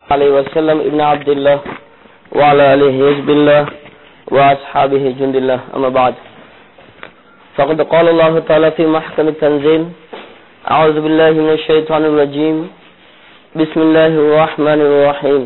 عليه وسلم ابن عبد الله وعلى آله حزب الله وأصحابه جند الله أما بعد فقد قال الله تعالى في محكم التنزيل أعوذ بالله من الشيطان الرجيم بسم الله الرحمن الرحيم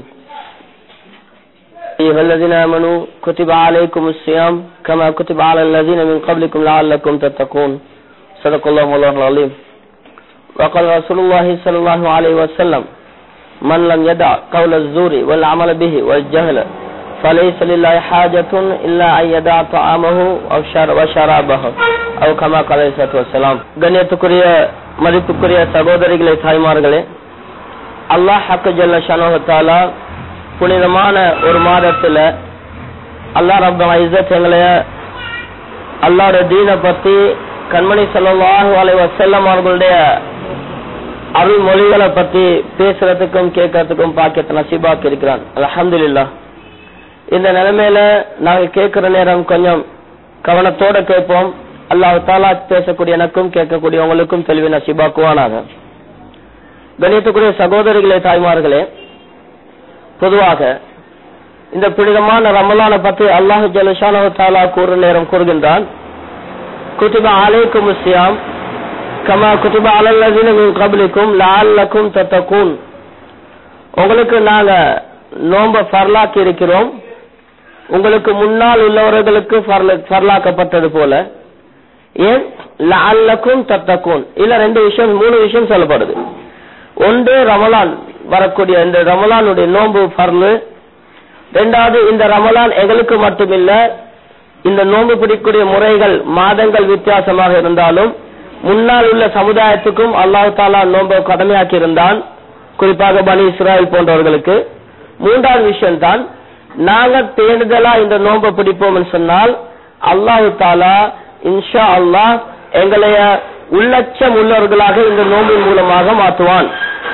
أيها الذين آمنوا كتب عليكم الصيام كما كتب على الذين من قبلكم لعلكم تتقون صدق الله العظيم وقال رسول الله صلى الله عليه وسلم من لم يدع قول الزور والعمل به والجهل فليس لله حاجة إلا أن يدع طعامه وشرابه أو كما قال عليه الصلاة والسلام. கண்ணியத்துக்குரிய மதிப்புக்குரிய சகோதரிகளே தாய்மார்களே, அல்லாஹ் ஹக் ஜல்ல ஷானஹு தஆலா புனிதமான ஒரு மாதத்துல அல்லாஹ் ரப்பல் இஸ்ஸத் எங்களை அல்லாஹ்வுடைய தீனை பத்தி கண்மணி ஸல்லல்லாஹு அலைஹி வஸல்லம் அவர்களுடைய அருள் மொழிகளை பத்தி பேசுறதுக்கும் கேட்கறதுக்கும் பாக்கியத்தை நசீபாக்கி இருக்கிறான். அல்ஹம்துலில்லாஹ். இந்த நிலைமையில நாங்க கேட்கிற நேரம் கொஞ்சம் கவனத்தோட கேட்போம். அல்லாஹ் தஆலா பேசக்கூடிய எனக்கும் கேட்கக்கூடிய உங்களுக்கும் தெளிவை நசீபாக்குவானாக. கண்ணியத்துக்குரிய சகோதரிகளே தாய்மார்களே, பொதுவாக இந்த புனிதமான ரமலானை பத்தி அல்லாஹ் ஜல்ல ஷானஹு தஆலா கூறுற நேரம் கூறுகின்றான், குதிப அலைக்குமுஸ் ஸியாம் கமா குதிப அலல் லஸீன மின் கப்லிக்கும் லஅல்லக்கும் தத்தகூன். உங்களுக்கு நாங்க நோன்பை ஃபர்லாக்கி இருக்கிறோம், உங்களுக்கு முன்னால் உள்ளவர்களுக்கு ஃபர்லாக்கப்பட்டது போல. ஏன் லஅல்லக்கும் தத்தகூன்? இல்ல மூணு விஷயம் சொல்லப்படுது. ஒன்று ரமலான் வரக்கூடிய இந்த ரமலானுடைய நோன்பு ஃபர்லு. ரெண்டாவது, இந்த ரமலான் எங்களுக்கு மட்டுமில்ல, இந்த நோன்பு பிடிக்கக்கூடிய முறைகள் மாதங்கள் வித்தியாசமாக இருந்தாலும் முன்னால் உள்ள சமுதாயத்துக்கும் அல்லாஹ் தஆலா நோன்பை கடமையாக்கி இருந்தான், குறிப்பாக பனி இஸ்ராயல் போன்றவர்களுக்கு. மூன்றாவது விஷயம் தான், நாங்க தேடுதலா இந்த நோன்பை பிடிப்போம் சொன்னால் அல்லாஹ் தஆலா இன்ஷா அல்லாஹ் எங்களைய உள்ளச்சம் உள்ளவர்களாக இந்த நோம்பின் மூலமாக மாற்றுவான்.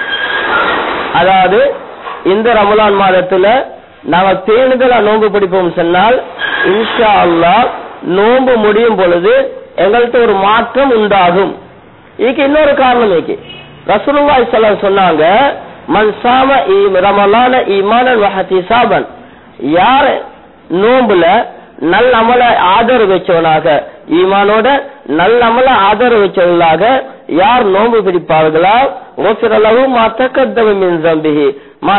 அதாவது இந்த ரமலான் மாதத்துல நாங்க தேடுதலா நோன்பு பிடிப்போம் சொன்னால் இன்ஷா அல்லாஹ் நோன்பு முடியும் பொழுது எங்கள்கிட்ட ஒரு மாற்றம் உண்டாகும். இதுக்கு இன்னொரு காரணம் இருக்கு. ரசூலுல்லாஹி ஸல்லல்லாஹு அலைஹி வஸல்லம் சொன்னாங்க, மன் சாம ரமலான ஈமானன் வ இஹ்திசாபன், யார் நோம்புல நல்ல அமல ஆதரவு வச்சவனாக, ஈமானோட நல்ல அமல ஆதரவு வச்சவர்களாக யார் நோன்பு பிடிப்பார்களா, ஓஃபிர லஹு மா தகத்தம மின் ஸம்பிஹி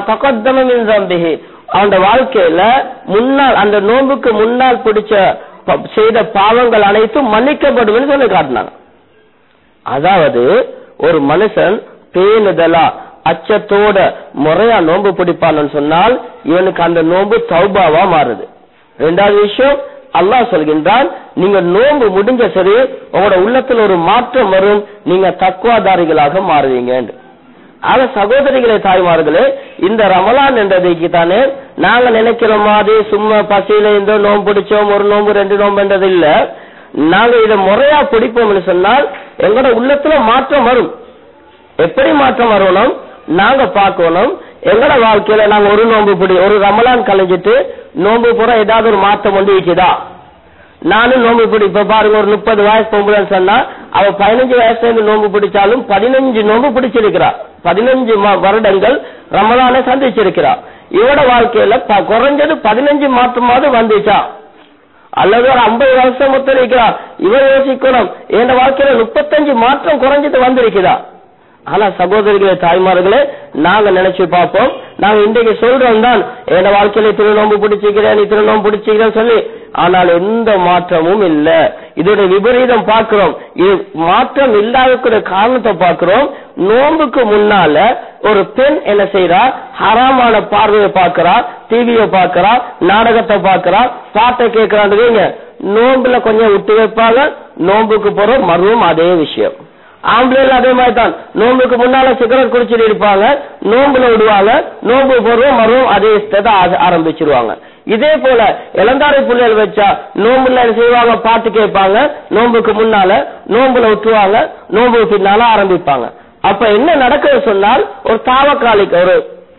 அவன் வாழ்க்கையில முன்னால் அந்த நோன்புக்கு முன்னால் பிடிச்ச செய்த பாவங்கள் அனைத்தும் மன்னிக்கப்படும் சொல்லி காட்டினாங்க. அதாவது ஒரு மனுஷன் பேணுதலா அச்சத்தோட முறையா நோன்பு பிடிப்பான்னு சொன்னால் இவனுக்கு அந்த நோன்பு தௌபாவா மாறுது. ரெண்டாவது விஷயம், அல்லாஹ் சொல்கின்றான், நீங்க நோன்பு முடிஞ்ச சரி உங்களோட உள்ளத்துல ஒரு மாற்றம் வரும், நீங்க தக்வாதாரிகளாக மாறுவீங்க. ஆக சகோதரிகளே தாய்மார்களே, இந்த ரமலான் என்றதைக்கு தானே நாங்க நினைக்கிற மாதிரி சும்மா பசியில இந்த நோம்பு பிடிச்சோம், ஒரு நோம்பு ரெண்டு நோம்பு என்றது இல்ல. நாங்க இதை முறையா பிடிப்போம்னு சொன்னால் எங்களோட உள்ளத்துல மாற்றம் வரும். எப்படி மாற்றம் வரணும் நாங்க பார்க்கணும். எங்களோட வாழ்க்கையில நாங்க ஒரு நோம்பு ஒரு ரமலான் கழிஞ்சிட்டு நோம்பு பூரா ஏதாவது ஒரு மாற்றம் வந்து இருக்குதா? நானும் நோம்பு பிடிப்ப பாருங்க, ஒரு 30 வயசு பொம்பளைன்னு சொன்னா அவ 15 வயசுல இருந்து நோம்பு பிடிச்சாலும் 15 நோம்பு பிடிச்சிருக்கிறா, 15 வருடங்கள் ரமலானை சந்திச்சிருக்கிறா. இவட வாழ்க்கையில குறைஞ்சது 15 மாற்றமாவது வந்துச்சா? அல்லது ஒரு 50 வருஷம் முத்திருக்கிறா, இவ யோசிக்கணும் என் வாழ்க்கையில 35 மாற்றம் குறைஞ்சது வந்திருக்குதா? ஆனா சகோதரிகளே தாய்மார்களே, நாங்க நினைச்சு பார்ப்போம், நாங்க இன்றைக்கு சொல்றோம் தான் என் வாழ்க்கையில இத்தனை நோம்பு பிடிச்சிக்கிறேன் இத்தனை நோம்பு பிடிச்சிக்கிறேன்னு சொல்லி, ஆனால் எந்த மாற்றமும் இல்ல. இதோட விபரீதம் பார்க்கிறோம். இது மாற்றம் இல்லாத காரணத்தை பார்க்கிறோம். நோம்புக்கு முன்னால ஒரு பெண் என்ன செய்யறா, ஹராமான பார்வையை பார்க்கிறா, டிவியை பார்க்கிறா, நாடகத்தை பார்க்கிறா, பாட்டை கேட்கிறான்னு நோம்புல கொஞ்சம் விட்டு வைப்பாங்க, நோம்புக்கு போற மறுவும் அதே விஷயம். ஆம்பளைல அதே மாதிரி தான், நோம்புக்கு முன்னால சிகரெட் குடிச்சிட்டு இருப்பாங்க, நோம்புல விடுவாங்க, நோம்பு போறோம் மறுவும் அதே இஷ்டத்தை ஆரம்பிச்சிருவாங்க. இதே போல இளந்தாரை பிள்ளைகள் வச்சா நோம்புல செய்வாங்க, பாட்டு கேட்பாங்க, நோம்புக்கு முன்னால நோம்புல விட்டுருவாங்க, நோம்பு பின்னால ஆரம்பிப்பாங்க. அப்ப என்ன நடக்குது சொன்னால் ஒரு ஒரு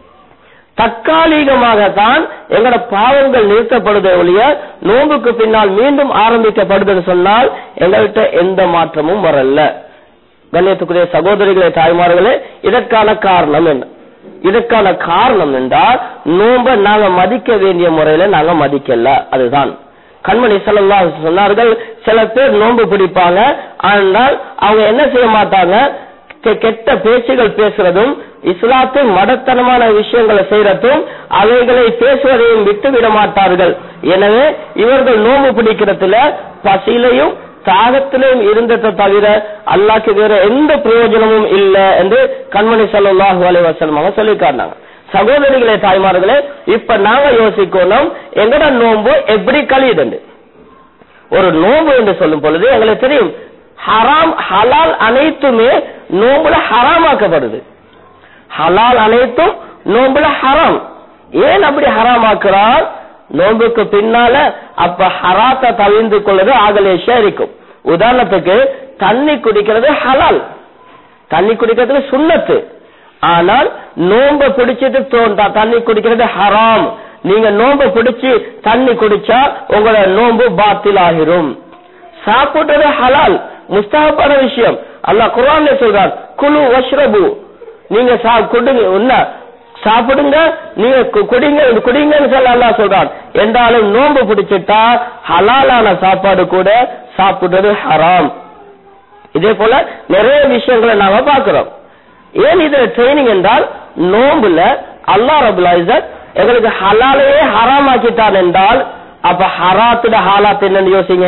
தற்காலிகமாகத்தான் எங்களோட பாவங்கள் நிறுத்தப்படுதே ஒழிய நோம்புக்கு பின்னால் மீண்டும் ஆரம்பிக்கப்படுதுன்னு சொன்னால் எங்கள்கிட்ட எந்த மாற்றமும் வரல. கண்ணியத்துக்குரிய சகோதரிகளே தாய்மார்களே, இதற்கான காரணம் என்ன? இதற்கான காரணம் என்றால் நோன்பை நாங்க மதிக்க வேண்டிய முறையில நாங்க மதிக்கல. அதுதான் கண்மணி ஸல்லல்லாஹு அலைஹி வஸல்லம் சொன்னார்கள், சில பேர் நோன்பு பிடிப்பாங்க, ஆனால் அவங்க என்ன செய்ய மாட்டாங்க, கெட்ட பேச்சுகள் பேசுறதும் இஸ்லாத்தை மடத்தனமான விஷயங்களை செய்யறதும் அவைகளை பேசுவதையும் விட்டு விட மாட்டார்கள். எனவே இவர்கள் நோன்பு பிடிக்கிறதுல பசியிலையும் தாகத்திலையும் இருந்ததை தவிர அல்லாஹ்க்கு வேற எந்த பிரயோஜனமும் இல்லை என்று கண்மணி ஸல்லல்லாஹு அலைஹி வஸல்லம் சொல்லிக்காட்டினாங்க. சகோதரிகளே, தாய்மார்களே, இப்ப நாங்க யோசிக்கணும், எங்கட நோன்பு எப்படி கழியுது. ஒரு நோன்பு என்று சொல்லும் பொழுது எங்களுக்கு தெரியும், ஹராம் ஹலால் அனைத்துமே நோம்புல ஹராமாக்கப்படுது. ஹலால் அனைத்தும் நோம்புல ஹராம். ஏன் அப்படி ஹராமாக்குறான்? நோம்புக்கு பின்னால அப்ப ஹராத்தை தவிர்த்து கொள்வது ஆகலேஷா இருக்கும். உதாரணத்துக்கு தண்ணி குடிக்கிறது ஹலால், தண்ணி குடிக்கிறது சுன்னத்து. ஆனால் நோம்ப பிடிச்சிட்டு தண்ணி குடிக்கிறது ஹராம். நீங்க நோம்ப பிடிச்சு தண்ணி குடிச்சா உங்களோட நோம்பு பாத்தில் ஆகிரும். சாப்பிடுறது ஹலால், முஸ்தஹப்பான விஷயம். அல்லாஹ் குர்ஆன்ல சொல்றான், குலு வஷ்ரபு, நீங்க சாப்பிடுங்க, நீங்க குடிங்கன்னு சொல்ல அல்லாஹ் சொல்றான். என்றாலும் நோன்பு பிடிச்சிட்டா ஹலாலான சாப்பாடு கூட சாப்பிடுறது ஹராம். இதே போல நிறைய விஷயங்களை நாம பாக்குறோம். ஏன் இதுல ட்ரைனிங் என்றால், நோம்புல அல்லாஹ் ரப்பல் இஸ்ஸத் எங்களுக்கு ஹலாலையே ஹராமாக்கிட்டான் என்றால் அப்ப ஹராத்துட ஹாலாத் என்னன்னு யோசிங்க.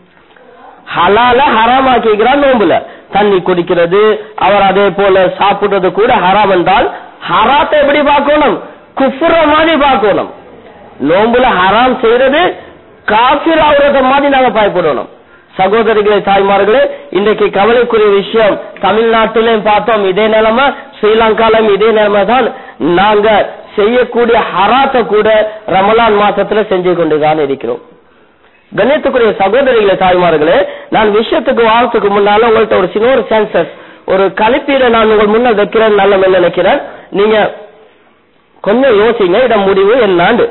ஹலால ஹராமாக்கிறான் நோம்புல, தண்ணி குடிக்கிறது அவர் அதே போல சாப்பிடுறது கூட ஹராம் என்றால் ஹராத்தை எப்படி பார்க்கணும்? குஃப்ர மாதிரி பார்க்கணும். நோம்புல ஹராம் செய்யறது காஃபிர் ஆகுறத மாதிரி நாங்க பயப்படணும். சகோதரிகளே, தாய்மார்களே, இன்றைக்கு கவலைக்குரிய விஷயம், தமிழ்நாட்டிலையும் பார்த்தோம் இதே நிலைமை, ஸ்ரீலங்காலும் இதே நிலைமை தான். நாங்க செய்யக்கூடிய ஹராத்தை கூட ரமலான் மாசத்துல செஞ்சு கொண்டுதான் இருக்கிறோம். கண்ணியத்துக்குரிய சகோதரிகளே, தாய்மார்களே, நான் விஷயத்துக்கு வாரத்துக்கு முன்னால உங்கள்கிட்ட ஒரு சின்ன ஒரு சென்சஸ், ஒரு கழிப்பீரை நான் உங்கள் முன்ன வைக்கிறேன், நல்ல நினைக்கிறேன். நீங்க கொஞ்சம் யோசிங்க, இட முடிவு என்னாண்டு.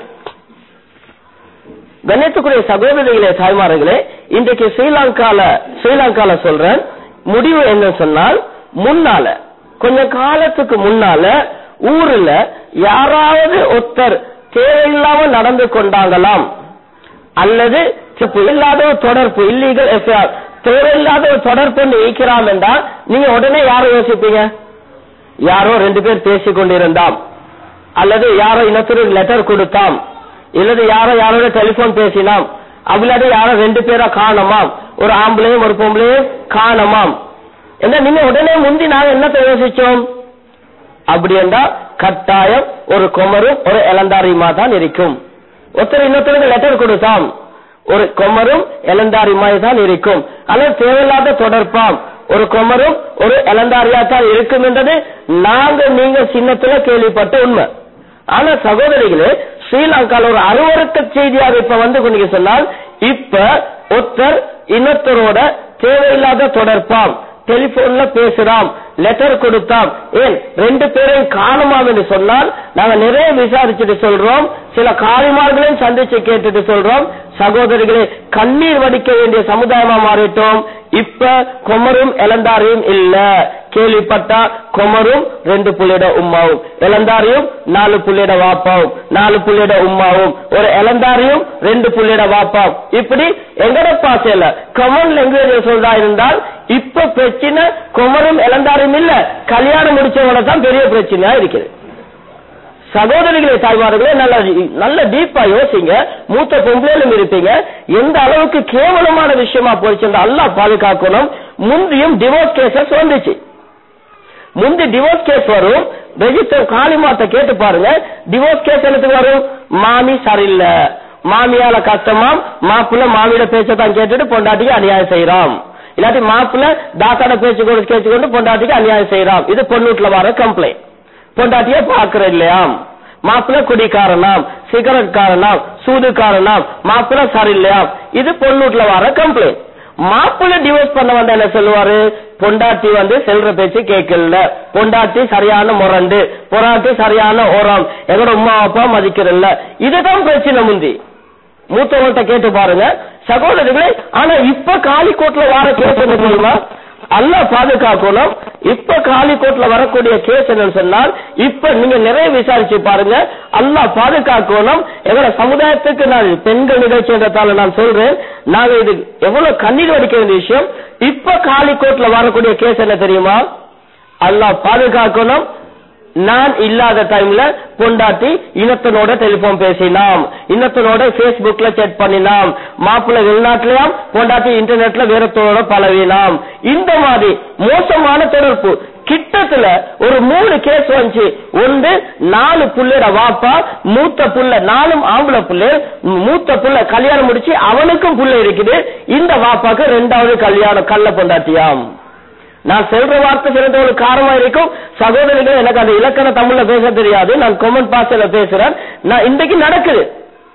கண்ணியத்துக்குரிய சகோதரிகளே, தாய்மார்களே, இன்றைக்கு ஸ்ரீலங்கால சொல்றேன், முடிவு என்ன சொன்னால், முன்னால கொஞ்ச காலத்துக்கு முன்னால ஊர்ல யாராவது ஒருத்தர் தேவையில்லாம நடந்து கொண்டாங்களாம், அல்லது இல்லாத ஒரு தொடர்பு, இல்லீகல் எஃப்ஐஆர், தேவையில்லாத ஒரு தொடர்பு ஈக்கிறாம் என்றால் நீங்க உடனே யாரை யோசிப்பீங்க? யாரோ 2 பேர் பேசிக் கொண்டிருந்தாம், அல்லது யாரோ இன்னொரு லெட்டர் கொடுத்தாம், இல்லது யாரோட டெலிபோன் பேசினாம், அவ்வளவு யாரோ 2 பேரா காணமாம், ஒரு ஆம்பளையும் ஒரு பொம்பளையும் காணமாம் என்ன நீங்க உடனே முந்தி நாங்க என்னத்தை யோசிச்சோம்? அப்படி என்றால் கட்டாயம் ஒரு குமரும் ஒரு இளந்தாரியுமா தான் இருக்கும். ஒருத்தர் இன்னொருத்தருக்கு லெட்டர் கொடுத்தாம், ஒரு குமரும் இளந்தாரியுமாய் தான் இருக்கும். அல்லது தேவையில்லாத தொடர்பாம், ஒரு குமரும் ஒரு இளந்தாரியா தான் இருக்கும் என்றது நீங்க சின்னத்துல கேள்விப்பட்ட உண்மை. ஆனா சகோதரிகளே, ஸ்ரீலங்கால ஒரு அருவருக்க செய்தியாக இப்ப வந்து கொண்டு சொன்னால், இப்ப ஒருத்தர் இன்னொருத்தரோட தேவையில்லாத தொடர்பாம், டெலிபோன்ல பேசுறாம், லெட்டர் கொடுத்தாம், ஏன் 2 பேரையும் காணுமாம் என்று சொன்னால் நாங்க நிறைய விசாரிச்சுட்டு சொல்றோம், சில காரிமார்களையும் சந்திச்சு கேட்டுட்டு சொல்றோம். சகோதரிகளே, கண்ணீர் வடிக்க வேண்டிய சமுதாயமா மாறிட்டோம். இப்ப குமரும் இளந்தாரியும் இல்ல. கேள்விப்பட்டா குமரும் 2 புள்ளிட உம்மாவும், இளந்தாரியும் 4 புள்ளிட வாப்பாவும், 4 புள்ளிட உம்மாவும், ஒரு இளந்தாரியும் 2 புள்ளிட வாப்பாவும். இப்படி எங்கட பாசையில காமன் லாங்குவேஜ் சொல்றா இருந்தால் இப்ப பிரச்சனை குமரும் இளந்தாரியும் இல்ல, கல்யாணம் முடிச்சவங்கள தான் பெரிய பிரச்சனையா இருக்குது. சகோதரிகளே, தாய்மார்களே, நல்ல டீப்பா யோசிங்க. மூத்த பொம்பளையிலும் இருப்பீங்க, எந்த அளவுக்கு கேவலமான விஷயமா போயிடுச்சு அல்லாஹ் பாதுகாக்கணும். முந்தியும் டிவோர்ஸ் கேசஸ் வந்துச்சு. முந்தி டிவோர்ஸ் கேஸ் வரும், ரெஜிஸ்டர் காலிமாத்த கேட்டு பாருங்க. டிவோர்ஸ் கேஸ் எனக்கு வரும், மாமி சரியில்லை, மாமியால கஷ்டமாம், மாப்பிள்ள மாமியோட பேச்சதான் கேட்டுட்டு பொண்டாட்டிக்கு அநியாயம் செய்யறாம், இல்லாட்டி மாப்பிள்ள தாத்தாட பேச்சு கொண்டு பொண்டாட்டிக்கு அநியாயம் செய்யறாம். இது பொண்ணூட்ல வர கம்ப்ளைண்ட். பொண்டாட்டிய பாக்குற இல்லையாம், மாப்பிள்ள குடிக்காரனாம், சிகரெட் காரனாம், சூதுக்காரனாம், மாப்பிள்ள சரியில்லையாம். இது பொண்ணூட்ல வர கம்ப்ளைண்ட். மாப்பிள்ள டிவோர்ஸ் பண்ண வந்த என்ன சொல்லுவாரு? பொண்டாட்டி செல்ற பேச்சு கேட்கல, பொண்டாட்டி சரியான முரண்டு, பொறாட்டி சரியான ஓரம், எங்களோட உமா அப்பா மதிக்கிறல்ல. இதுதான் பிரச்சனை. முந்தி மூத்தவங்கள்ட்ட கேட்டு பாருங்க சகோதரிகளே. ஆனா இப்ப காலிக்கோட்ல வார கேஸ் என்ன தெரியுமா? அல்லாஹ் பாதுகாக்கணும். இப்ப காலிக்கோட்ல வரக்கூடிய கேஸ் என்னன்னு சொன்னால், இப்ப நீங்க நிறைய விசாரிச்சு பாருங்க, அல்லாஹ் பாதுகாக்கணும். எங்களோட சமுதாயத்துக்கு நான் பெண்கள் நிகழ்ச்சின்றதால நான் சொல்றேன், நாங்க இது எவ்வளவு கண்ணீர் வடிக்க வேண்டிய விஷயம். இப்ப காலிக்கோட்ல வரக்கூடிய கேஸ் என்ன தெரியுமா? அல்லாஹ் பாதுகாக்கணும். நான் இல்லாத டைம்ல பொண்டாட்டி இனத்தனோட டெலிபோன் பேசினாம், இனத்தனோட பேஸ்புக்ல சேட் பண்ணினாம், மாப்பிள்ளை வெளிநாட்டுலயாம், பொண்டாட்டி இன்டர்நெட்ல வேறத்தோட பழவினாம். இந்த மாதிரி மோசமான தொடர்பு கிட்டத்துல ஒரு 3 கேஸ் வந்துச்சு. ஒன்று 4 புள்ளையோட வாப்பா, மூத்த புள்ள 4 ஆம்பளை புள்ளை, மூத்த புள்ள கல்யாணம் முடிச்சு அவனுக்கும் புள்ளை இருக்குது. இந்த வாப்பாக்கு 2வது கல்யாணம் கள்ள பொண்டாட்டியாம். நான் சொல்ற வார்த்தை சிறந்த ஒரு காரணமா இருக்கும். சகோதரிகள், எனக்கு அந்த இலக்கண தமிழ்ல பேச தெரியாது, நான் கொமெண்ட் பாஸ்ல பேசுறேன். நான் இன்றைக்கு நடக்குது.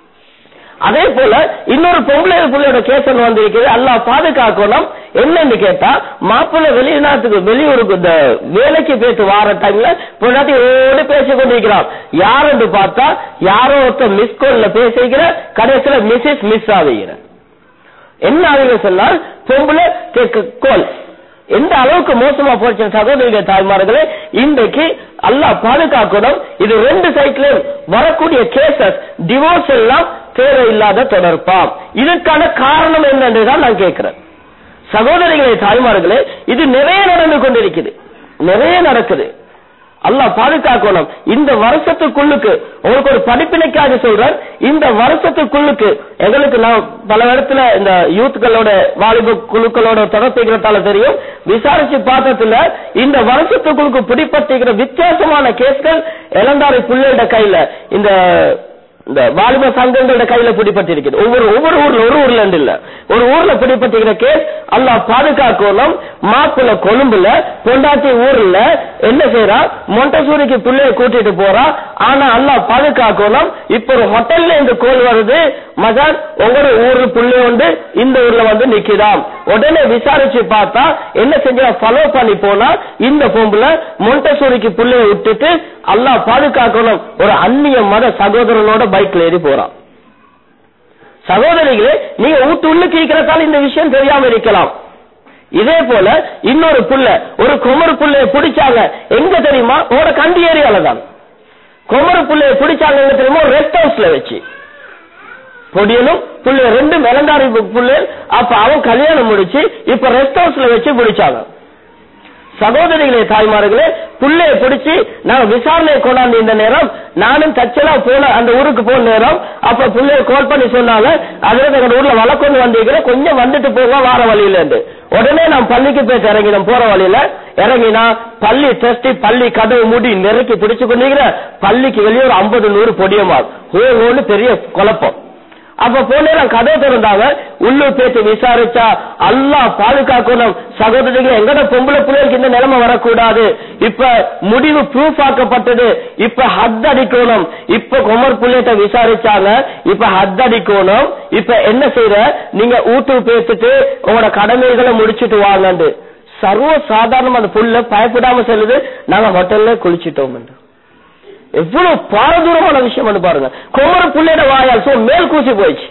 அதே போல இன்னொரு பொம்பளை புள்ளையோட கேஸ் வந்திருக்குது. அல்லாஹ் பாதுகாக்கணும். என்னன்னு கேட்டா, மாப்பிள்ளை வெளிநாட்டுக்கு வெளியூருக்கு இந்த வேலைக்கு போயிட்டு வார டைம்ல பொண்டாட்டி ஓடி பேசி கொண்டிருக்கிறான். யாருன்னு பார்த்தா யாரோ ஒருத்தர் மிஸ் கோல்ல பேசிக்கிற, கடைசியில மிஸ் ஆகுகிற. என்ன ஆகுங்க சொன்னால், பொம்பளை கோல் எந்த அளவுக்கு மோசமா போச்சு சகோதரிகள் தாய்மார்களே. இன்றைக்கு அல்லாஹ் பாதுகாக்கணும். இது 2 சைட்லயும் வரக்கூடிய கேசஸ், டிவோர்ஸ் எல்லாம் தேவையில்லாத தொடர்பாம். இதுக்கான காரணம் என்னன்றதான் நான் கேட்கிறேன். சகோதரிகளே தாய்மார்களே, இது நிறைய நடந்து கொண்டிருக்குது, நிறைய நடக்குது. அல்லாஹ் பாதுகாக்கணும். இந்த வருஷத்துக்குள்ளுக்கு உங்களுக்கு ஒரு படிப்பினைக்காக சொல்றேன். இந்த வருஷத்துக்குள்ளுக்கு எங்களுக்கு நான் பல இடத்துல இந்த யூத்களோட வாலிப குழுக்களோட தொடர்புகிறதால தெரியும், விசாரிச்சு பார்த்ததுல இந்த வருஷத்துக்குள்ளுக்கு பிடிப்பட்டிருக்கிற வித்தியாசமான கேஸ்கள் இளந்தாரி பிள்ளையோட கையில, இந்த வாலிப சங்கங்களோட கையில பிடிப்பட்டிருக்கிறது. ஒவ்வொரு ஊர்ல, ஒரு ஊர்ல இல்ல, ஒரு ஊர்ல பிடிப்பட்டிருக்கிற கேஸ். அல்லாஹ் பாதுகாக்கணும். மாப்பிள்ள கொழும்புல, பொண்டாட்டி ஊர்ல என்ன செய்யறா, மொண்டசூரிக்கு பிள்ளைய கூட்டிட்டு போறா. ஆனா அல்லாஹ் பாதுகாக்கணும். இப்ப ஒரு ஹோட்டல்ல இந்த கோல் வருது, மகன் உங்களோட ஊரு பிள்ளை உண்டு இந்த ஊர்ல வந்து நிக்கிறான். உடனே விசாரிச்சு பார்த்தா என்ன செஞ்சா, ஃபாலோ பண்ணி போனா இந்த பொம்புல மொண்டசூரிக்கு பிள்ளைய விட்டுட்டு அல்லாஹ் பாதுகாக்கணும் ஒரு அந்நிய மத சகோதரனோட பைக்ல ஏறி போறான். சகோதரிகளே, நீங்க வீட்டு உள்ள கேட்கிறதால இந்த விஷயம் தெரியாம இருக்கலாம். இதே போல இன்னொரு புள்ள, ஒரு குமரு புள்ளைய பிடிச்சாங்க. எங்க தெரியுமா? உங்களோட கண்டி ஏரியால தான். குமரு புள்ளைய பிடிச்சாங்க எங்க தெரியுமா? ரெஸ்ட் ஹவுஸ்ல வச்சு. பொடியனும் புள்ள 2 மெலங்காரி புள்ள. அப்ப அவன் கல்யாணம் முடிச்சு இப்ப ரெஸ்ட் ஹவுஸ்ல வச்சு பிடிச்சாங்க. சகோதரிகளே தாய்மார்களே, புள்ளைய பிடிச்சி நாங்க விசாரணையை கொண்டாந்து இந்த நேரம் நானும் தச்சலா போன அந்த ஊருக்கு போன நேரம், அப்ப புள்ளைய கால் பண்ணி சொன்னாங்க, அதுல எங்க ஊர்ல வழக்கொண்டு வந்திருக்கிற, கொஞ்சம் வந்துட்டு போக வார வழியில இருந்து. உடனே நான் பள்ளிக்கு போயிட்டு இறங்கினோம். போற வழியில இறங்கினா பள்ளி டெஸ்ட், பள்ளி கதவு மூடி நெருக்கி பிடிச்சு கொண்டிருக்கிற, பள்ளிக்கு வெளியே ஒரு 50-100 பொடியமா ஓன்னு பெரிய குழப்பம். அப்ப போனே கதை திறந்தாங்க. உள்ளூர் பேச்சு விசாரிச்சா அல்லாஹ் பாதுகாக்கணும். சகோதரிகள், எங்கட பொம்பளை பிள்ளைகளுக்கு இந்த நிலைமை வரக்கூடாது. இப்ப முடிவு ப்ரூஃப் ஆக்கப்பட்டது. இப்ப ஹத் அடிக்கணும். இப்ப குமர் பிள்ளைகிட்ட விசாரிச்சாங்க, இப்ப ஹத் அடிக்கணும். இப்ப என்ன செய்யற, நீங்க வீட்டுக்கு பேசிட்டு உங்களோட கடமைகளை முடிச்சுட்டு வாங்க. சர்வ சாதாரணம் அந்த புள்ள பயப்படாம செல்லுது, நாங்க ஹோட்டல்ல குளிச்சுட்டோம். எவ்வளவு பாரதூரமான விஷயம் பாருங்க. குமர புள்ளையோட வாயால் மேல் கூசி போயிடுச்சு.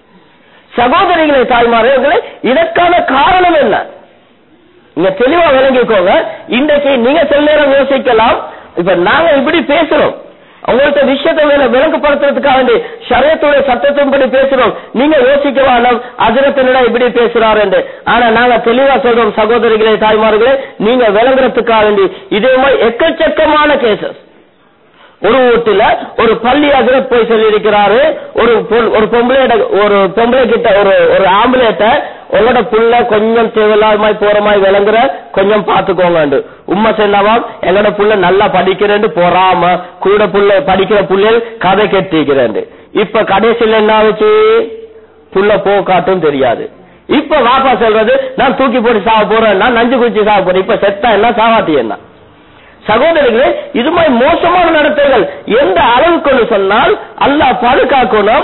சகோதரிகளை தாய்மார்களே, இதற்கான காரணம் என்ன? நீங்க தெளிவா விளங்கிக்கோங்க. இன்றைக்கு நீங்க சில நேரம் யோசிக்கலாம், இப்ப நாங்க இப்படி பேசுறோம், உங்கள்கிட்ட விஷயத்தை விளக்கப்படுத்துறதுக்காக வேண்டி ஷரியத்துடைய சட்டத்தின்படி பேசுறோம். நீங்க யோசிக்க வேண்டாம் ஹஜ்ரத்தினடா இப்படி பேசுறாரு என்று. ஆனா நாங்க தெளிவா சொல்றோம் சகோதரிகளே தாய்மார்களே, நீங்க விளங்குறதுக்காக வேண்டி இதே மாதிரி எக்கச்சக்கமான கேசஸ். ஒரு வீட்டுல ஒரு பள்ளி ஹஜ்ரத் போய் சொல்லி இருக்கிறாரு, ஒரு பொம்பளை கிட்ட ஒரு ஆம்பளைட்ட, உங்களோட புள்ள கொஞ்சம் தேவையில்லாத போற மாதிரி விளங்குற, கொஞ்சம் பாத்துக்கோங்க. உண்மை சொன்னவாம், எங்களோட புள்ள நல்லா படிக்கிறேன்னு போறாம கூட புள்ள படிக்கிற புள்ளைகள் கதை கெட்டிக்கிறேன். இப்ப கடைசியில் என்ன ஆச்சு, புள்ள போக்காட்டும் தெரியாது. இப்ப வாப்பா சொல்றது, நான் தூக்கி போட்டு சாவ போறேன், நான் நஞ்சு குச்சி சாவ போறேன். இப்ப செத்தா என்ன, சாவாட்டி என்ன? சகோதரிகளே, இது மாதிரி மோசமான நடத்தைகள் எந்த அளவுக்கு சொன்னால் அல்லாஹ் பாதுகாக்கணும்.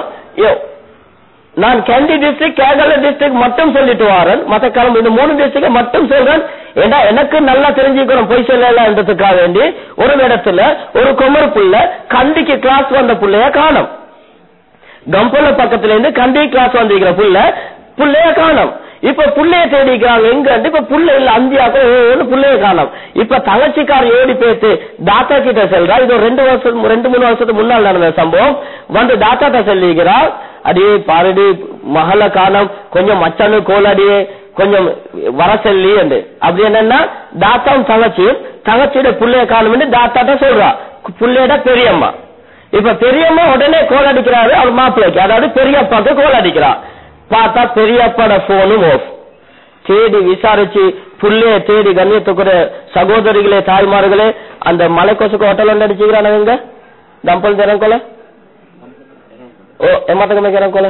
நான் கேண்டி டிஸ்ட்ரிக்ட், கேரளா டிஸ்ட்ரிக்ட் மட்டும் சொல்லிட்டு வாரன், மற்ற காலம் இந்த 3 டிஸ்ட்ரிக்ட் மட்டும் சொல்றேன். ஏன்னா எனக்கு நல்லா தெரிஞ்சுக்கணும், பொய் சொல்லலான்றதுக்காக வேண்டி. ஒரு இடத்துல ஒரு குமர் புள்ள கண்டிக்கு கிளாஸ் வந்த புள்ளைய காணும். கம்பல பக்கத்துல இருந்து கண்டி கிளாஸ் வந்திருக்கிற புள்ளைய காணும். இப்ப புள்ளைய தேடிக்கிறாங்க எங்க, இப்ப புள்ள இல்ல, அந்தியாக்கள் புள்ளைய காணும். இப்ப தங்கச்சிக்கார ஏடி பேத்து தாத்தா கிட்ட செல்றா. இது 2-3 வருஷத்துக்கு முன்னால் நடந்த சம்பவம். வந்து தாத்தாட்ட சொல்லிக்கிறா, அடியே பாருடி மகள காணம், கொஞ்சம் மச்சானு கோலடியே கொஞ்சம் வர சொல்லி என்று. அப்படி என்னன்னா தாத்தாவும் தங்கச்சியோட புள்ளைய காணும் தாத்தாட்ட சொல்றா, புள்ளையோட பெரியம்மா. இப்ப பெரியம்மா உடனே கோல் அடிக்கிறாரு அவர் மாப்பிள்ளைக்கு, அதாவது பெரியப்பாக்கு கோல் அடிக்கிறா. பார்த்தா பெரியப்பாட போனும் ஆஃப். தேடி விசாரிச்சு புள்ளைய தேடி கண்ணியத்துக்குற சகோதரிகளே தாய்மார்களே, அந்த மலைக்கொசுக்கு ஹோட்டல் ஒன்று அடிச்சுக்கிறானுங்க தம்பல் திறங்கொலை எமாத்தகமைக்கிறோல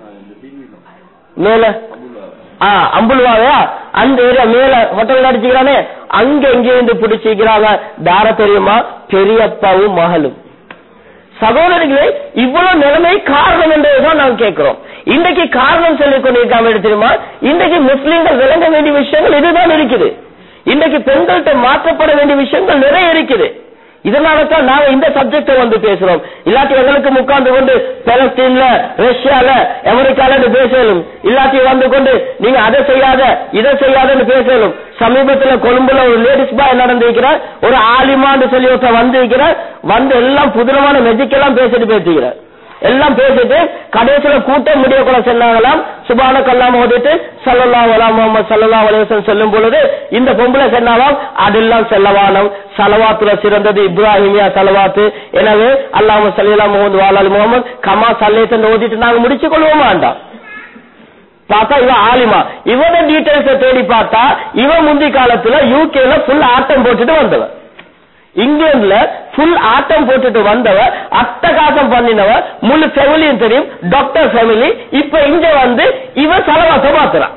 மேல அம்புல்வாவையா அந்த ஏரியா மேல ஹோட்டல் அடிச்சுக்கிறானே அங்க எங்கேருந்து பிடிச்சிக்கிறாங்க. தார தெரியுமா, பெரியப்பாவும் மகளும். சகோதரிகளே, இவ்வளவு நிலைமை காரணம் என்றதுதான் நாம் கேட்கிறோம். இன்றைக்கு காரணம் சொல்லிக் கொண்டிருக்காம தெரியுமா, இன்றைக்கு முஸ்லீம்கள் விளங்க வேண்டிய விஷயங்கள் இதுதான் இருக்குது. இன்றைக்கு பெண்கள்கிட்ட மாற்றப்பட வேண்டிய விஷயங்கள் நிறைய இருக்குது. இதனாலதான் நாங்க இந்த சப்ஜெக்ட வந்து பேசுறோம். இல்லாட்டி எங்களுக்கு உட்கார்ந்து கொண்டு பலஸ்தீன்ல, ரஷ்யால, அமெரிக்கால பேசலும், இல்லாட்டி வந்து கொண்டு நீங்க அதை செய்யாத இதை செய்யாதன்னு பேசலும். சமீபத்துல கொழும்புல ஒரு லேடிஸ் பாய் நடந்திருக்கிறார், ஒரு ஆலிமான்னு சொல்லி வந்திருக்கிறார். வந்து எல்லாம் புதுரமான மெஜிக்கெல்லாம் பேசிட்டு பேசிக்கிறார். எல்லாம் பேசிட்டு கடைசியில கூட்டம் முடிய கூட சொன்னாங்களாம், சுபானக்கல்லாம் ஓதிட்டு ஸல்லல்லாஹு அலைஹி முஹம்மது ஸல்லல்லாஹு அலைஹி வஸல்லம் சொல்லும் பொழுது இந்த பொம்பளை சொன்னாலாம், அதெல்லாம் செல்லவானம், சலவாத்துல சிறந்தது இப்ராஹிமியா சலவாத்து. எனவே அல்லாஹும்ம ஸல்லி அலா முஹம்மது வ அலா ஆலி முஹம்மது கமா ஸல்லைத்து ஓதிட்டு நாங்க முடிச்சு கொள்வோமாண்டா. பார்த்தா இவன் ஆலிமா. இவன டீடைல்ஸை தேடி பார்த்தா இவன் முந்தி காலத்துல யூகேல ஃபுல் ஆட்டம் போட்டுட்டு வந்தவன், இங்கிலாந்துல ஃபுல் ஆட்டம் போட்டுட்டு வந்தவ, அட்டகாசம் பண்ணினவ, முழு ஃபேமிலியும் தெரியும், டாக்டர் ஃபேமிலி. இப்ப இங்க வந்து இவன் சலவாசம் மாத்துறான்.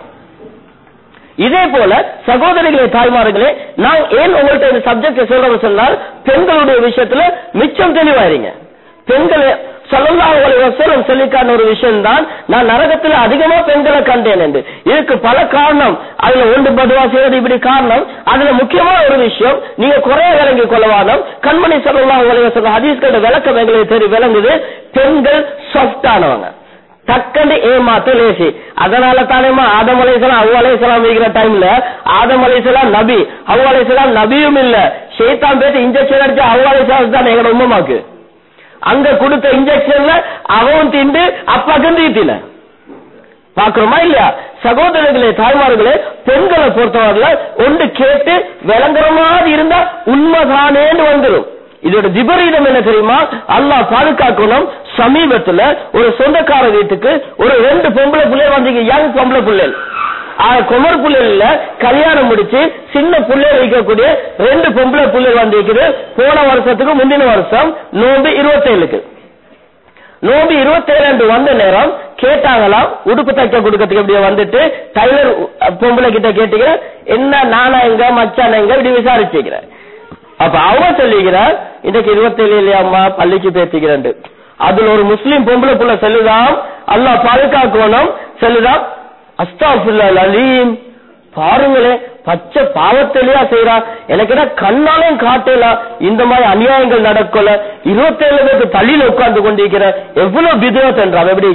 இதே போல சகோதரிகளே தாய்மார்களே, நான் ஏன் உங்கள்கிட்ட இந்த சப்ஜெக்ட் சொல்றேன்னு சொன்னால், பெண்களுடைய விஷயத்துல மிச்சம் தெளிவாயிருங்க. பெண்களை ஸல்லல்லாஹு அலைஹி வஸல்லம் சொல்லிக்கான ஒரு விஷயம் தான், நான் நரகத்துல அதிகமா பெண்களை கண்டேன் என்று. இதுக்கு பல காரணம், அதுல ஒன்று பதுவா செய்வது இப்படி காரணம். அதுல முக்கியமான ஒரு விஷயம் நீங்க குறைய விளங்கி கொள்ளவானம். கண்மணி ஸல்லல்லாஹு அலைஹி வஸல்லம் ஹதீஸ்களோட விளக்கம் எங்களுக்கு தெரியும் விளங்குது. பெண்கள் சாஃப்டானவங்க, டக்கண்டு ஏமாத்த லேசி. அதனால தானேமா ஆதம் அலைஹிஸ்ஸலாம் ஹவ்வா அலைஹிஸ்ஸலாம் இருக்கிற டைம்ல ஆதம் அலைஹிஸ்ஸலாம் நபி, ஹவ்வா அலைஹிஸ்ஸலாம் நபியும் இல்ல, ஷைத்தான் பேசி இன்ஜெக்ஷன் அடிச்ச ஹவ்வா அலைஹிஸ்ஸலாம் தான் எங்களோட உம்மமாக்கு. அங்க கொடுத்த இன்ஜெக்ஷன்ல அவன் திண்டு அப்பாக்கும் தீட்டில பாக்குறோமா இல்லையா? சகோதரர்களே தாய்மார்களே, பெண்களை பொறுத்தவரையில ஒன்று கேட்டு விளங்குற மாதிரி இருந்தா உண்மைதானேன்னு வந்துடும். இதோட விபரீதம் என்ன தெரியுமா? அல்லாஹ் பாதுகாக்கணும். சமீபத்துல ஒரு சொந்தக்கார வீட்டுக்கு ஒரு 2 பொம்பளை பிள்ளைகள் வந்து, யங் பொம்பளை பிள்ளைகள், குமர் பிள்ளைல கல்யாணம் முடிச்சு சின்ன பிள்ளை வைக்கக்கூடிய 2 பொம்பளை பிள்ளைகள் வந்திருக்குது. போன வருஷத்துக்கு முந்தின வருஷம் நோம்பு 27க்கு, நோம்பு 27 வந்த நேரம் கேட்டாங்களாம், உடுப்பு தைக்க கொடுக்கறதுக்கு இப்படியே வந்துட்டு டைலர் பொம்பளை கிட்ட கேட்டீங்க, என்ன நானா எங்க மச்சான எங்க இப்படி விசாரிச்சுக்கிறேன். அப்ப அவங்க சொல்லிக்கிறார், இன்னைக்கு 27 இல்லையாம்மா பள்ளிக்கு பேசிக்கிறேன். அதுல ஒரு முஸ்லீம் பொம்பளை புள்ள சொல்லுதான், அல்லாஹ் பாதுகாக்கணும், சொல்லுதான், அஸ்தாஃபிருல்லாஹ் அலீம், பாருங்களே பச்சை பாவத்திலேயா செய்யறா, எனக்கு என்ன கண்ணாலையும் காட்டலாம் இந்த மாதிரி அநியாயங்கள் நடக்கல. 27 பேருக்கு பள்ளியில உட்கார்ந்து கொண்டிருக்கிற எவ்வளவு பிதுவத் என்றான். எப்படி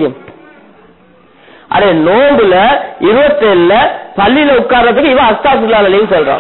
அரே நோம்புல 27 பள்ளியில உட்கார்றதுக்கு இவன் அஸ்தாஃபிருல்லாஹ் அலீம் சொல்றான்.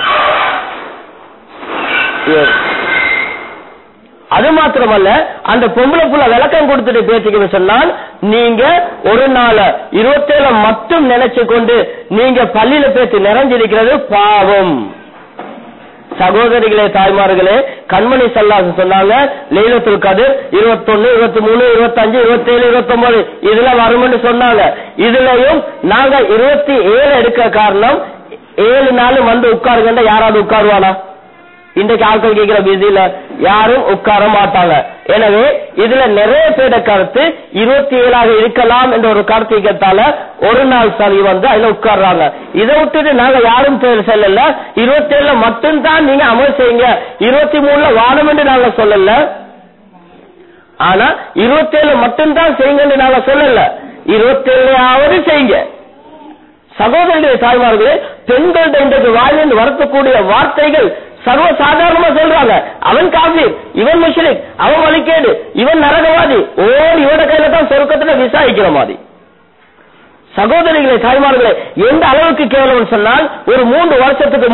அது மாத்திரமல்ல, அந்த பொம்பளை புள்ள விளக்கம் கொடுத்துட்டு பேசிக்க சொன்னால், நீங்க ஒரு நாள் 27 மட்டும் நினைச்சு கொண்டு நீங்க பள்ளியில பேசி நிறைஞ்சிருக்கிறது பாவம். சகோதரிகளே தாய்மார்களே, கண்மணி ஸல்லல்லாஹு சொன்னாங்க, லைலத்துல் கத்ர் 21, 23, 25, 27, 29 இதுல வரும்னு சொன்னாங்க. இதுலயும் நாங்க 27 எடுக்க காரணம், 7 நாள் வந்து உட்காருங்க, யாராவது உட்காருவானா? இன்றைக்கு ஆட்கள் கேட்கிற பிஸியில யாரும் உட்கார மாட்டாங்க. எனவே இதுல நிறைய பேர கருத்து 27 இருக்கலாம் என்ற ஒரு கருத்து கேட்டால ஒரு நாள் சரி வந்து அதுல உட்கார்றாங்க. இதை விட்டுட்டு நாங்க யாரும் சொல்லல, 27 மட்டும்தான் நீங்க அமல் செய்யுங்க, 23 வானம் என்று நாங்க சொல்லல. ஆனா 27 மட்டும்தான் செய்யுங்க நாங்க சொல்லல, 27 செய்யுங்க. சகோதரர்களே தாய்மார்களே, பெண்கள்கிட்ட இன்றைக்கு வாயிலிருந்து வரக்கூடிய வார்த்தைகள் சர்வசாதாரணமா சொல்றாங்க, அவன் காஃபிர், இவன் முஷ்ரிக், அவன் வழிகேடு, இவன் நரகவாதி, இவட கையில தான் சொர்க்கத்துல விசாரிக்கிற மாதிரி. சகோதரிகளே, தாய்மார்களே, எந்த அளவுக்கு கேவலம் சொன்னால், ஒரு 3 வருஷத்துக்கு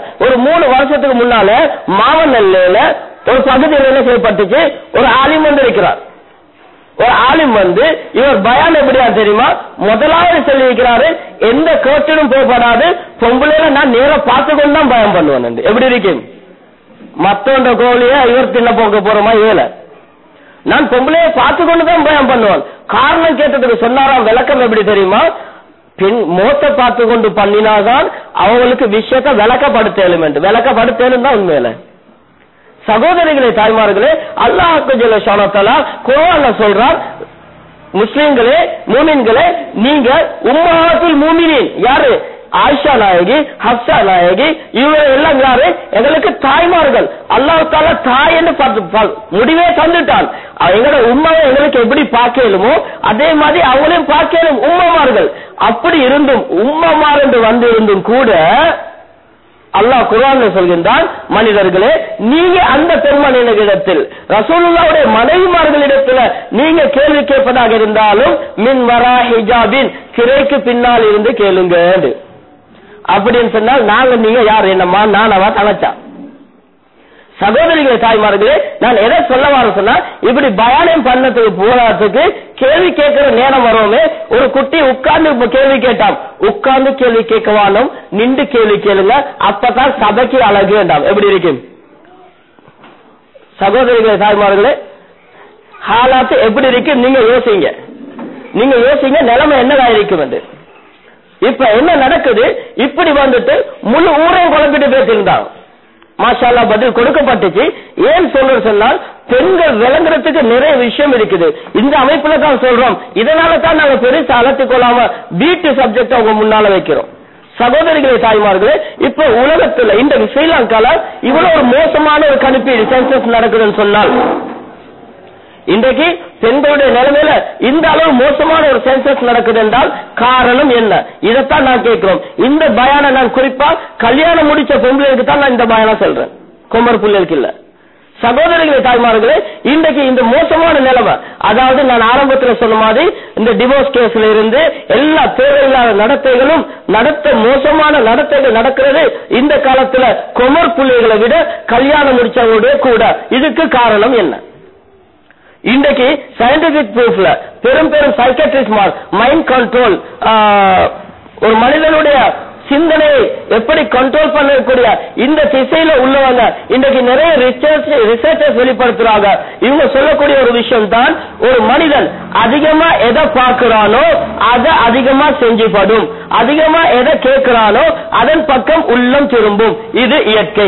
முன்னால மாவனல்லையில ஒரு பகுதியில் என்ன செய்யப்பட்டுச்சு, ஒரு ஆலிம் வந்து இருக்கிறார். ஒரு ஆலிம் வந்து இவர் பயான் எப்படியா தெரியுமா, முதலாவது சொல்லி இருக்கிறாரு, எந்த கோச்சிலும் போகப்படாது, பொம்பளையில நான் நேர பார்த்து கொண்டு தான் பயம் பண்ணுவேன். எப்படி இருக்கேன், மத்தோன்ற கோழிய இவர் தின்ன போக போறோமா ஏல, நான் பொம்பளைய பார்த்து கொண்டு தான் பயம் பண்ணுவேன். காரணம் கேட்டதுக்கு சொன்னாராம், விளக்கம் எப்படி தெரியுமா, பெண் மோத்த பார்த்து கொண்டு பண்ணினாதான் அவங்களுக்கு விஷயத்தை விளக்கப்படுத்தலும் தான் உண்மையில. சகோதரிகளே, தாய்மார்களே, அல்லாஹ் ஜல்ல ஷானஹு குர்ஆன்ல சொல்றார், முஸ்லிம்களே, மூமின்களே, நீங்க உம்மஹாத்துல் மூமினீன், யாரு, ஆயிஷா நாயகி, ஹப்ஸா நாயகி, இவங்க எல்லாம் யாரு, எங்களுக்கு தாய்மார்கள். அல்லாஹ் தஆலா தாய் என்று முடிவே தந்துட்டான். எங்களோட உம்மாவை எங்களுக்கு எப்படி பார்க்கலுமோ அதே மாதிரி அவங்களையும் பார்க்கலும் உம்மமார்கள். அப்படி இருந்தும் உம்மமார் என்று வந்து இருந்தும் கூட அல்லாஹ் குர்ஆன்ல சொல்கின்றான், மனிதர்களே, நீங்க அந்த பெண்மணியிடத்தில், ரசூலுல்லாஹ்வுடைய மனைவிமார்களிடத்தில் நீங்க கேள்வி கேட்பதாக இருந்தாலும் மின் வரா ஹிஜாபின், திரைக்கு பின்னால் இருந்து கேளுங்க. அப்படின்னு சொன்னால் நாங்க நீங்க யார், என்னம்மா நானவா தனச்சா? சகோதரிகளே, தாய்மார்களே, நான் எதை சொல்ல வர சொன்னா, இப்படி பயானம் பண்ணதுக்கு போராட்டத்துக்கு கேள்வி கேட்கிற நேரம் வருவோமே, ஒரு குட்டி உட்கார்ந்து கேள்வி கேட்டான், உட்கார்ந்து கேள்வி கேட்கவானும், நின்று கேள்வி கேளுங்க, அப்பதான் சபைக்கு அழகு வேண்டாம். எப்படி இருக்கும் சகோதரிகளே, தாய்மார்களே, ஹாலாத்து எப்படி இருக்கு நீங்க யோசிங்க, நிலைமை என்னதா இருக்கும் என்று. இப்ப என்ன நடக்குது, இப்படி வந்துட்டு முழு ஊரையும் குழப்பிட்டு பேசியிருந்தாங்க. மாஷா அல்லாஹ் பதில் கொடுக்கப்பட்டுச்சு. ஏன் சொல்ற சொன்னால், பெண்கள் விளங்குறதுக்கு நிறைய விஷயம் இருக்குது. இந்த அமைப்புல தான் சொல்றோம். இதனால தான் நாங்க பெருசா அலட்டிக் கொள்ளாம வீட்டு சப்ஜெக்ட் அவங்க முன்னால வைக்கிறோம். சகோதரிகளே, தாய்மார்களே, இப்ப உலகத்துல இந்த ஸ்ரீலங்கால இவ்வளவு ஒரு மோசமான ஒரு கணிப்பீடு சென்சஸ் நடக்குதுன்னு சொன்னால், இன்றைக்கு பெண்களுடைய நிலைமையில இந்த அளவு மோசமான ஒரு சென்சஸ் நடக்குது என்றால் காரணம் என்ன? இதைத்தான் நான் கேட்கிறோம். இந்த பயானை நான் குறிப்பா கல்யாணம் முடிச்ச பொம்பளைக்கு தான் நான் இந்த பயானை சொல்றேன், குமர் பிள்ளைகளுக்கு இல்ல. சகோதரிகளே, தாய்மார்களே, இன்றைக்கு இந்த மோசமான நிலைமை, அதாவது நான் ஆரம்பத்தில் சொன்ன மாதிரி இந்த டிவோர்ஸ் கேஸ்ல இருந்து எல்லா தேவையில்லாத நடத்தைகளும் மோசமான நடத்தைகள் நடக்கிறது இந்த காலத்துல குமர் பிள்ளைகளை விட கல்யாணம் முடிச்சவங்களுடைய கூட. இதுக்கு காரணம் என்ன? இன்றைக்கு சயின்டிபிக் ப்ரூஃப்ல பெரும் சைக்காட்ரிஸ்ட் மைண்ட் கண்ட்ரோல், ஒரு மனிதனுடைய சிந்தனையை எப்படி கண்ட்ரோல் பண்ணக்கூடிய இந்த திசையில உள்ளவங்க இன்றைக்கு நிறைய ரிசர்ச்சர்ஸ் வெளிப்படுத்துறாங்க. இவங்க சொல்லக்கூடிய ஒரு விஷயம் தான், ஒரு மனிதன் அதிகமா எதை பார்க்கிறானோ அதை அதிகமா செஞ்சுப்படும், அதிகமா எதை கேட்கிறானோ அதன் பக்கம் உள்ளம் திரும்பும். இது இயற்கை.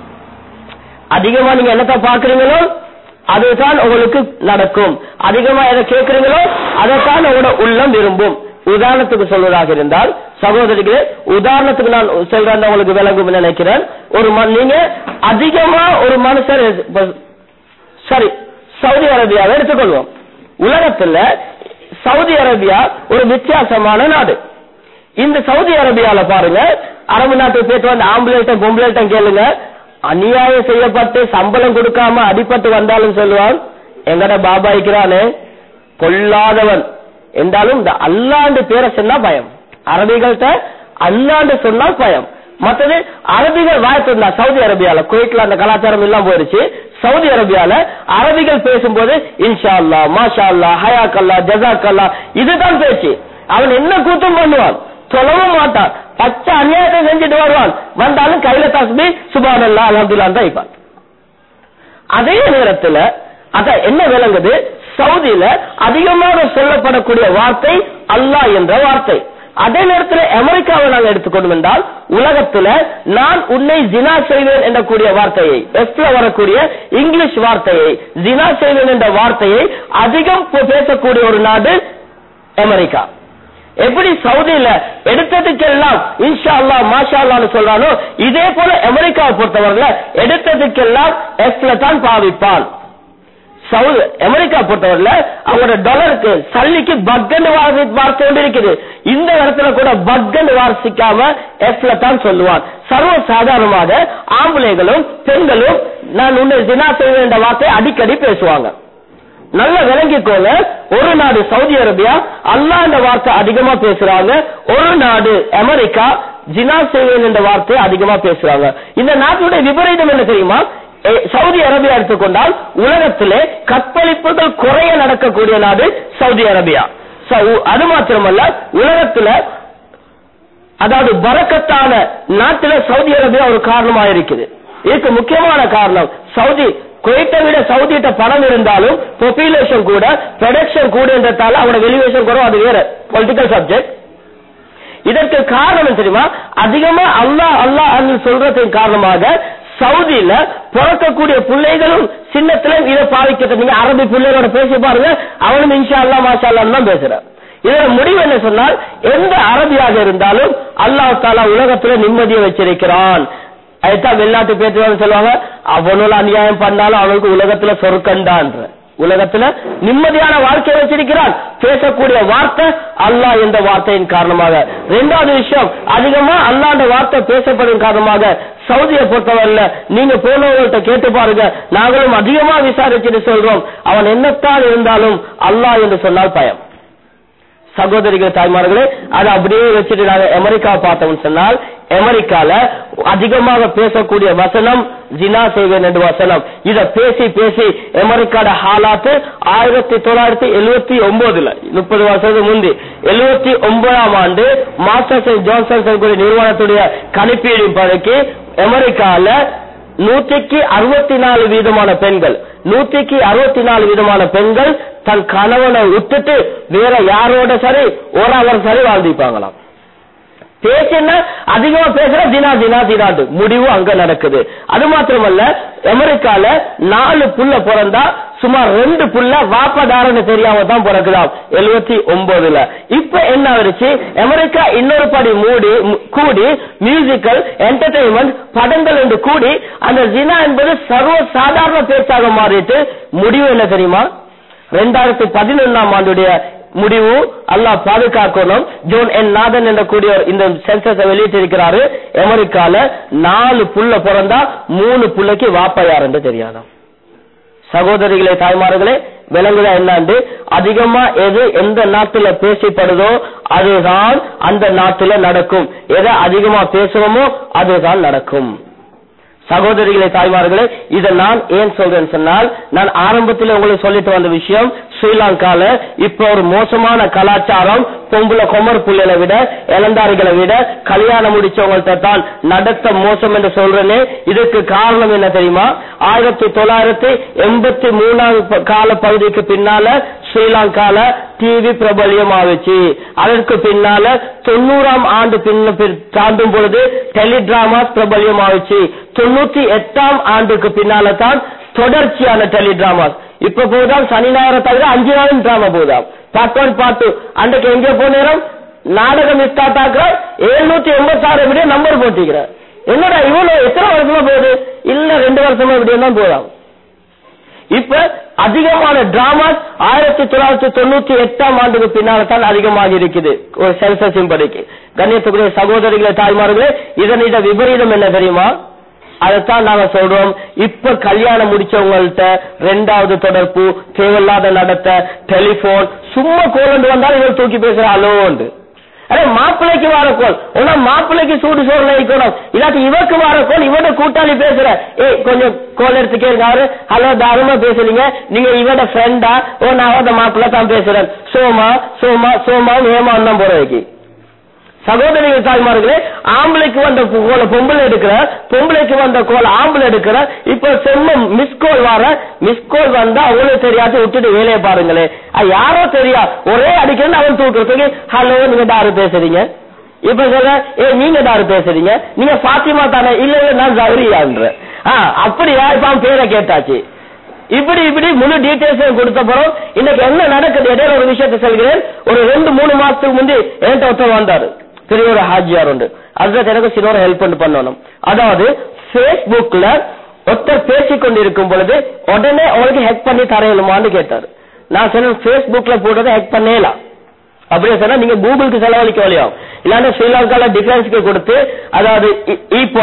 அதிகமா நீங்க என்னத்தை பார்க்கிறீங்களோ அதுதான் உங்களுக்கு நடக்கும். அதிகமா எதை கேட்கிறீங்களோ அதைத்தான் உங்களோட உள்ளம் விரும்பும். உதாரணத்துக்கு சொல்வதாக இருந்தால், சகோதரிகளே, உதாரணத்துக்கு நான் சொல்றேன், உங்களுக்கு விளங்கும் நினைக்கிறேன். நீங்க அதிகமா ஒரு மனுஷர், சரி, சவுதி அரேபியாவை எடுத்துக்கொள்வோம். உலகத்துல சவுதி அரேபியா ஒரு வித்தியாசமான நாடு. இந்த சவுதி அரேபியால பாருங்க, அரபு நாட்டுக்கு போயிட்டு வந்து ஆம்புலேட்டம் பொம்புலேட்டம் கேளுங்க, அநியாயம் செய்யப்பட்டு சம்பளம் கொடுக்காம அடிபட்டு வந்தாலும் சொல்லுவான், எங்கட பாபா இருக்கிறானே கொல்லாதவன் என்றாலும் இந்த அல்லாண்டு பேரை சொன்னா பயம். அரபிகள்கிட்ட அல்லாண்டு சொன்னால் பயம். மற்றது அரபிகள் வாய்ப்பு சவுதி அரேபியால, குவைட்ல அந்த கலாச்சாரம் எல்லாம் போயிருச்சு. சவுதி அரேபியால அரபிகள் பேசும்போது இன்ஷா அல்லா, மாஷா அல்லா, ஹயாக் அல்லா, ஜசாக் அல்லா, இதுதான் பேச்சு. அவன் என்ன கூத்தும் பண்ணுவான், சொல்லவும் மாட்டான், பச்சை அநியாயத்தை செஞ்சுட்டு வருவான். வந்தாலும் கையில தஸ்பீ சுப்ஹானல்லாஹ் அல்ஹம்துலில்லாஹ் தான் வைப்பான். அதே நேரத்துல அத என்ன விளங்குது, சவுதியில அதிகமாக சொல்லப்படக்கூடிய வார்த்தை அல்லாஹ் என்ற வார்த்தை. அதே நேரத்தில் அமெரிக்காவை நாங்கள் எடுத்துக்கொண்டு வந்தால், உலகத்துல நான் உன்னை ஜினா செய்வேன் என்ற கூடிய வார்த்தையை, எஸ்ல வரக்கூடிய இங்கிலீஷ் வார்த்தையை, ஜினா செய்வேன் என்ற வார்த்தையை அதிகம் பேசக்கூடிய ஒரு நாடு அமெரிக்கா. எப்படி சவுதியில எடுத்ததுக்கெல்லாம் இன்ஷா அல்லாஹ் மாஷா அல்லாஹ்னு சொல்றானோ, இதே போல அமெரிக்காவை பொறுத்தவரையில எடுத்ததுக்கெல்லாம் எஸ்ல தான் பாவிப்பான். அமெரிக்கா பொறுத்தவரையில அவங்களோட டாலருக்கு சல்லிக்கு பக்கன்னு வார்த்தை கொண்டு இருக்குது. இந்த இடத்துல கூட பக்கன்னு வாசிக்காம எஸ்ல தான் சொல்லுவான். சர்வ சாதாரணமாக ஆம்பளைகளும் பெண்களும் நான் உன்னை ஜினா செய்வேன் என்ற வார்த்தை அடிக்கடி பேசுவாங்க. நல்ல விளங்கிக்கோங்க. ஒரு நாடு சவுதி அரேபியா அல்லாஹ் என்ற வார்த்தை அதிகமா பேசுறாங்க. ஒரு நாடு அமெரிக்கா ஜினா செய்வேன் என்ற வார்த்தை அதிகமா பேசுறாங்க. இந்த நாட்டுடைய விபரீதம் என்ன தெரியுமா? சவுதி அரேபியா எடுத்துக்கொண்டால் உலகத்திலே கற்பழிப்புகள் குறைய நடக்கக்கூடிய நாடு சவுதி அரேபியா. அது மாத்திரமல்ல, உலகத்துல அதாவது பரக்கத்தான நாட்டில சவுதி அரேபியா ஒரு காரணமா இருக்குது. இதுக்கு முக்கியமான காரணம் சவுதி குவைத்தை விட சவுதிட்ட பணம் இருந்தாலும் பாப்புலேஷன் கூட, ப்ரொடக்ஷன் கூட என்றதால அவனோட வெல்யூவேஷன் குறைவு. அது வேற பொலிட்டிக்கல் சப்ஜெக்ட். இதற்கு காரணம் தெரியுமா? அதிகமா அல்லாஹ் அல்லாஹ் சொல்றதுக்கு காரணமாக சவுதியில பிறக்கக்கூடிய பிள்ளைகளும் சின்னத்துல இதை பாவிக்கிட்ட. நீங்க அரபி பிள்ளைகளோட பேசி பாருங்க, அவனும் இன்ஷா அல்லாஹ் மாஷா அல்லாஹ் தான் பேசுறான். இதோட முடிவு என்ன சொன்னால், எந்த அரபியாக இருந்தாலும் அல்லாஹ் தஆலா உலகத்துல நிம்மதியை வச்சிருக்கிறான். அதுதான் வெளிநாட்டு பேச்சுவாங்க சொல்லுவாங்க, அவனோட அநியாயம் பண்ணாலும் அவனுக்கு உலகத்துல சொர்க்கண்டான்ற. உலகத்துல நிம்மதியான வாழ்க்கையை வச்சிருக்கிறான். பேசக்கூடிய வார்த்தை அல்லாஹ் என்ற வார்த்தையின் காரணமாக. இரண்டாவது விஷயம், அதிகமா அல்லாஹ்ன்ற வார்த்தை பேசப்படும் காரணமாக சவுதியை பொறுத்தவரையில நீங்க போனவங்கள்ட்ட கேட்டு பாருங்க, நாங்களும் அதிகமா விசாரிச்சுட்டு சொல்றோம், அவன் என்னத்தான் இருந்தாலும் அல்லாஹ் என்று சொன்னால் பயம். சகோதரிகள் தாய்மார்களே, அதை அப்படியே வச்சுட்டு நாங்க அமெரிக்கா பார்த்தோம்னு சொன்னால், அமெரிக்கால அதிகமாக பேசக்கூடிய வசனம் ஜினா செய்வேன் என்ற வசனம். இத பேசி பேசி அமெரிக்காட ஹாலாத்து 1979 30 வருஷத்துக்கு முந்தி 79ஆம் ஆண்டு மாஸ்டர்ஸ் ஜான்சன் நிறுவனத்துடைய கணிப்பீடு படைக்கு அமெரிக்கால 164 வீதமான பெண்கள் 164 வீதமான பெண்கள் தன் கணவனை விட்டுட்டு வேற யாரோட சரி ஒரு அவர் சரி வாழ்ந்திப்பாங்களாம். பேசுன்னா அதிகமா பேசுற தினா தினா தினாண்டு முடிவு அங்க நடக்குது. அது மாத்திரமல்ல, அமெரிக்கால 4 புள்ள பிறந்தா சுமார் 2 புள்ள வாப்பதாரன்னு தெரியாம தான் பிறக்குதாம் 79ல. இப்ப என்ன ஆயிடுச்சு, அமெரிக்கா இன்னொரு படி கூடி மியூசிக்கல் என்டர்டெயின்மெண்ட் படங்கள் என்று கூடி அந்த ஜினா என்பது சர்வ சாதாரண பேச்சாக மாறிட்டு முடிவு என்ன தெரியுமா? 2011ஆம் ஆண்டுடைய முடிவு அல்லாஹ் பாதுகாக்கணும். ஜோன் என் நாதன் என்ற கூடியவர் இந்த சென்சஸ் வெளியிட்டிருக்கிறாரு. அமெரிக்கால 4 புள்ள பிறந்தா 3 புள்ளைக்கு வாப்பா யார் என்று தெரியாதாம். சகோதரிகளே தாய்மார்களே, விளங்குதா என்னாண்டு? அதிகமா எது எந்த நாட்டுல பேசப்படுதோ அதுதான் அந்த நாட்டுல நடக்கும். எதை அதிகமா பேசுவோமோ அதுதான் நடக்கும். சகோதரிகளே தாய்மார்களே, இதை நான் ஏன் சொல்றேன்னு சொன்னால், நான் ஆரம்பத்தில் உங்களுக்கு சொல்லிட்டு வந்த விஷயம், ஸ்ரீலங்கால இப்ப ஒரு மோசமான கலாச்சாரம் பொம்புல கொமர் புள்ளைகளை விட இளந்தாரிகளை விட கல்யாணம் முடிச்சவங்கள்ட்ட தான் நடத்த மோசம் என்று சொல்றேனே. இதுக்கு காரணம் என்ன தெரியுமா? 1983 கால பகுதிக்கு பின்னால ஸ்ரீலங்கால டிவி பிரபலியம் ஆச்சு. அதற்கு பின்னால 90ஆம் ஆண்டு தாண்டும் பொழுது டெலிடிராமாஸ் பிரபலியம் ஆச்சு. 98ஆம் ஆண்டுக்கு பின்னால தான் தொடர்ச்சியான டெலிடிராமாஸ். இப்ப போதாம் சனி ஞாயிறு தவிர 5 நாளும் டிராமா போதாம். பார்ட் 1 பார்ட் 2 அன்றைக்கு எங்க போனேரம் நாடகம் ஸ்டார்ட் ஆக்குற 786 விட நம்பர் போட்டிக்கிற. என்னடா இவ்வளவு எத்தனை வருஷமா போகுது? இல்ல 2 வருஷமா இப்படி தான் போதாம். இப்ப அதிகமான டிராமாஸ் 1998ஆம் ஆண்டுக்கு பின்னால தான் அதிகமாக இருக்குது ஒரு சென்சஸின் படிக்கு. கண்ணியத்துக்குரிய சகோதரிகளே தாய்மார்களே, இதனிட விபரீதம் என்ன தெரியுமா? அதைத்தான் நாங்க சொல்றோம். இப்ப கல்யாணம் முடிச்சவங்கள்ட்ட 2வது தொடர்பு, தேவையில்லாத நடத்த, டெலிபோன், சும்மா கோல் வந்தாலும் இவர் தூக்கி பேசுற அலோண்டு. அதே மாப்பிள்ளைக்கு வார கோல், உன்னா மாப்பிள்ளைக்கு சூடு சோறு இருக்கணும். இல்லாட்டி இவருக்கு வார கோல், இவட கூட்டாளி பேசுற, கொஞ்சம் கோல் எடுத்துக்கே இருக்காரு, ஹலோ தாராளமா பேசுறீங்க, நீங்க இவட ஃப்ரெண்டா? ஓ நான் அந்த மாப்பிள்ளை தான் பேசுறேன். சோமா சோமா சோமா ஏமா தான் போறதுக்கு. சகோதரிகள் தாய்மார்களே, ஆம்பளைக்கு வந்த கோலை பொம்பளை எடுக்கிற, பொம்பளைக்கு வந்த கோலை ஆம்பளை எடுக்கிற. இப்ப செம்ம மிஸ்கோல் வர, மிஸ்கோல் வந்தா அவங்களுக்கு தெரியாது, விட்டுட்டு வேலையை பாருங்களே. யாரோ தெரியா ஒரே அடிக்கணும் அவன் தூக்குறதுக்கு, ஹலோ நீங்க தாரு பேசுறீங்க. இப்ப சொல்ற, நீங்க தாரு பேசுறீங்க, நீங்க பாத்திமா தானே? இல்ல இல்ல நான் ஜவுரியான்ற. அப்படியா? இப்ப அவன் பேரை கேட்டாச்சு. இப்படி இப்படி முழு டீடைல்ஸ் கொடுத்த போறோம். இன்னைக்கு என்ன நடக்குது? இடையில ஒரு விஷயத்தை சொல்கிறேன். ஒரு 2-3 மாசத்துக்கு முந்தி என்கிட்ட ஒருத்தர் வந்தாரு, பெரிய ஒரு ஹாஜியார் உண்டு. அதுதான் எனக்கு சில ஒரு ஹெல்ப் பண்ணணும். அதாவது பேஸ்புக்ல ஒருத்தர் பேசிக்கொண்டிருக்கும் பொழுது உடனே உங்களுக்கு ஹேக் பண்ணி தரையலுமான்னு கேட்டாரு. நான் சொன்ன பேஸ்புக்ல போட்டதை ஹேக் பண்ணலாம். அப்படியே சொன்னா நீங்க கூகுளுக்கு செலவழிக்க வழியாகும். இல்லாட்டி ஸ்ரீலங்கால டிஃபென்ஸ்க்கு கொடுத்து, அதாவது இ போலீஸ்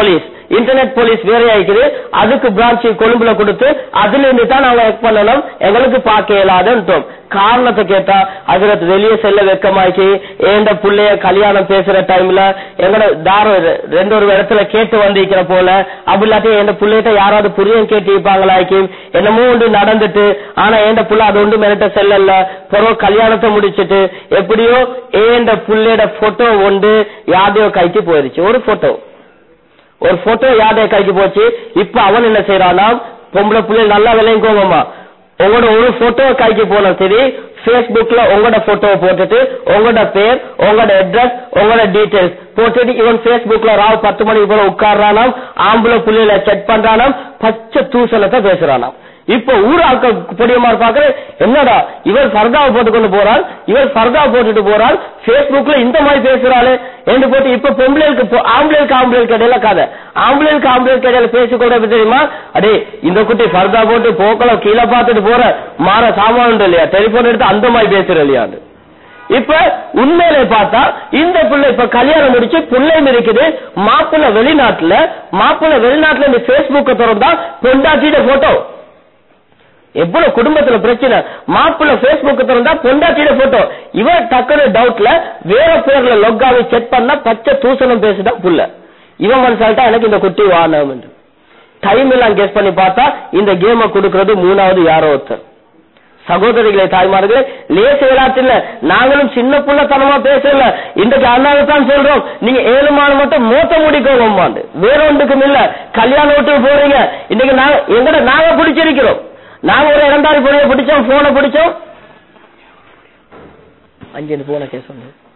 இன்டர்நெட் போலீஸ் வேற ஆயிக்குது, அதுக்கு பிரான்ச் கொழும்புல கொடுத்து அதுல இருந்து தான் நாங்க எக் பண்ணணும், எங்களுக்கு பார்க்க இயலாதுன்றோம். காரணத்தை கேட்டா அதுக்கு வெளியே செல்ல வெக்கமாக்கி ஏண்ட புள்ளைய கல்யாணம் பேசுற டைம்ல எங்கட தாரம் ரெண்டு ஒரு இடத்துல கேட்டு வந்திருக்கிற போல, அப்படி இல்லாட்டி என் புள்ளைகிட்ட யாராவது புரியும் கேட்டிருப்பாங்களாக்கி என்னமோ ஒன்று நடந்துட்டு, ஆனா ஏண்ட புள்ள அது ஒன்று மெனட்ட செல்லல, பிறகு கல்யாணத்தை முடிச்சுட்டு எப்படியோ ஏண்ட புள்ளையோட போட்டோ ஒன்று யாரையோ கைக்கு போயிருச்சு. ஒரு போட்டோ யாரையோ கைக்கு போச்சு. இப்ப அவன் என்ன செய்யறானா, பொம்பளை புள்ளை நல்லா விளையங்கோங்கம்மா, உங்களோட ஒரு போட்டோ கைக்கு போன சரி, பேஸ்புக்ல உங்களோட போட்டோ போட்டுட்டு உங்களோட பேர், உங்களோட அட்ரஸ், உங்களோட டீடைல்ஸ் போட்டுட்டு இவன் பேஸ்புக்ல ராவ் 10 மணிக்கு போல உட்கார்றானாம், ஆம்பளை புள்ளையில செக் பண்றானாம், பச்சை தூசலத்தை பேசுறானாம். இப்ப ஊர் ஆட்கள் பொடியமா பாக்குற, என்னடா இவர் ஃபர்தாவை போட்டுக்கொண்டு போறாள், இவர் ஃபர்தாவை போட்டுட்டு போறாள், பேஸ்புக்ல இந்த மாதிரி பேசுறாள் என்று போட்டு இப்ப பொம்பளைக்கு ஆம்பளைக்கு இடையில கதை, ஆம்பளைக்கு இடையில பேசிக்கொள்ள தெரியுமா, அடே இந்த குட்டி ஃபர்தா போட்டு போக்கல கீழே பார்த்துட்டு போற மாற சாமான் இல்லையா, டெலிபோன் எடுத்து அந்த மாதிரி பேசுற இல்லையாண்டு. இப்ப உண்மையிலே பார்த்தா இந்த பிள்ளை இப்ப கல்யாணம் முடிச்சு பிள்ளையும் இருக்குது, மாப்பிள்ளை வெளிநாட்டுல இந்த பேஸ்புக்கை திறந்தா பொண்டாட்டியோட போட்டோ. எவ்வளவு குடும்பத்துல பிரச்சனை, மாப்பிள்ள பேஸ்புக் திறந்தா பொண்டாட்டியோட போட்டோ, இவன் டக்குனு டவுட்ல வேற பேர்ல லொக்காவை செக் பண்ணா பச்சை தூசணம் பேசுதான் புள்ள. இவன் மனசால்ட்டா எனக்கு இந்த குட்டி வானம் என்று டைம் எல்லாம் கெஸ் பண்ணி பார்த்தா இந்த கேமை கொடுக்கறது மூணாவது யாரோ ஒருத்தர். சகோதரிகளே தாய்மார்களே, லேச விளையாட்டுல நாங்களும் சின்ன புள்ளத்தனமா பேசல, இன்றைக்கு அண்ணாதான் சொல்றோம், நீங்க 7 மாதம் மட்டும் மூத்த முடிக்கோமாண்டு, வேற ஒன்றுக்கும் இல்ல. கல்யாண வீட்டுக்கு போறீங்க, இன்னைக்கு நாங்க பிடிச்சிருக்கிறோம், நாங்க ஒரு 2வது பொருளை பிடிச்சோம், போனை பிடிச்சோம், 5 போன கேஸ்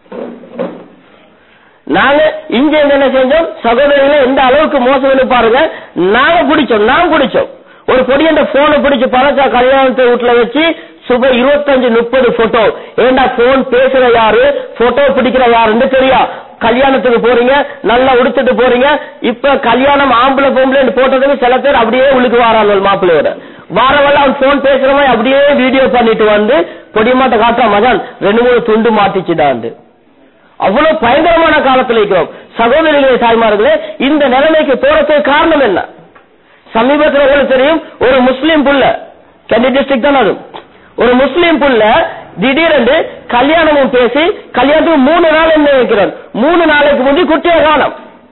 நாங்க இங்க என்ன செஞ்சோம், சகோதரிகளை எந்த அளவுக்கு மோசம் பாருங்க, நாங்க பிடிச்சோம் ஒரு பொடி அந்த போனை பிடிச்சு பழச்சா கல்யாணத்தை வீட்டுல வச்சு சுப 25-30 போட்டோ. ஏண்டா போன் பேசுற யாரு, போட்டோ பிடிக்கிற யாருன்னு தெரியா. கல்யாணத்துக்கு போறீங்க, நல்லா உடுத்துட்டு போறீங்க, இப்ப கல்யாணம் ஆம்பளை பொம்பளை போட்டதுக்கு சில பேர் அப்படியே உள்ளுக்கு வாராங்க மாப்பிள்ளையோட வாரவெல்லாம் அவன் போன் பேசுற மாதிரி அப்படியே வீடியோ பண்ணிட்டு வந்து பொடிமாட்ட காட்டுற மகன் 2-3 துண்டு மாட்டிச்சுடாண்டு. அவ்வளவு பயங்கரமான காலத்துல இருக்கிறோம். சகோதரிகளே தாய்மார்களே, இந்த நிலைமைக்கு போறதுக்கு காரணம் என்ன? சமீபத்தில் உங்களுக்கு தெரியும், ஒரு முஸ்லீம் புள்ள, கண்டி டிஸ்ட்ரிக்ட் தான், அது ஒரு முஸ்லீம் புள்ள திடீரென்று கல்யாணமும் பேசி கல்யாணத்துக்கு 3 நாள் என்ன வைக்கிறான், 3 நாளைக்கு முந்தி குட்டியை காணும்,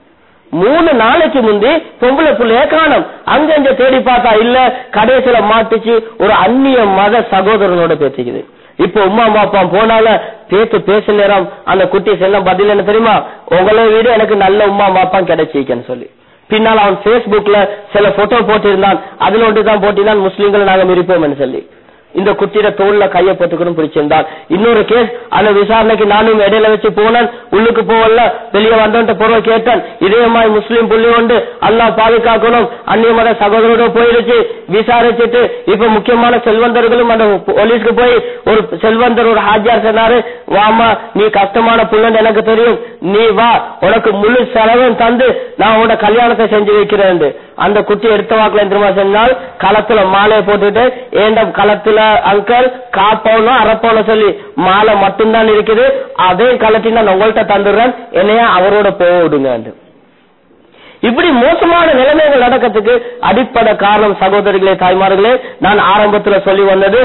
3 நாளைக்கு முந்தி பொம்பளை புள்ளைய காணும். அங்க தேடி பார்த்தா இல்ல, கடைசியில மாட்டுச்சு ஒரு அந்நிய மத சகோதரனோட பேசிக்குது. இப்ப உமா அப்பா போனால பேச நேரம் அந்த குட்டி செல்ல பதில் என்ன தெரியுமா, உங்களை வீடு எனக்கு நல்ல உமா அப்பா கிடைச்சிக்கன்னு சொல்லி பின்னால் அவன் பேஸ்புக்ல சில போட்டோ போட்டிருந்தான், அதுல ஒன்றுதான் போட்டிருந்தான், முஸ்லீம்களை நாங்க மிரிப்போம் சொல்லி இந்த குட்டியில தோல்ல கைய போட்டுக்கணும் பிடிச்சிருந்தான். இன்னொரு கேஸ் அந்த விசாரணைக்கு நானும் இடையில வச்சு போனேன், உள்ளுக்கு போவல வெளியே வந்தவன்ட்ட பொருளை கேட்டேன், இதே மாதிரி முஸ்லீம் புள்ளி கொண்டு அல்லா பாதுகாக்கணும் அந்நிய மத சகோதரோட போயிருச்சு. விசாரிச்சுட்டு இப்ப முக்கியமான செல்வந்தர்களும் அந்த போலீஸ்க்கு போய் ஒரு செல்வந்தர் ஒரு ஹாஜியார் சொன்னாரு, வாமா நீ கஷ்டமான புள்ளன்னு எனக்கு தெரியும், நீ வா உனக்கு முழு செலவும் தந்து நான் உன்னோட கல்யாணத்தை செஞ்சு வைக்கிறேன். அந்த குட்டி எடுத்த வாக்குல திரும்ப சொன்னால் களத்துல மாலையை போட்டுட்டு ஏண்ட களத்துல அங்கல் காப்பவனோ அரப்பவனோ சொல்லி மாலை மட்டும்தான் இருக்குது, அதே கலட்டி நான் உங்கள்கிட்ட தந்துடுறேன், என்னையா அவரோட போடுங்க. இப்படி மோசமான நிலைமைகள் நடக்கிறதுக்கு அடிப்படை காரணம் சகோதரிகளே தாய்மார்களே, நான் ஆரம்பத்துல சொல்லி வந்தது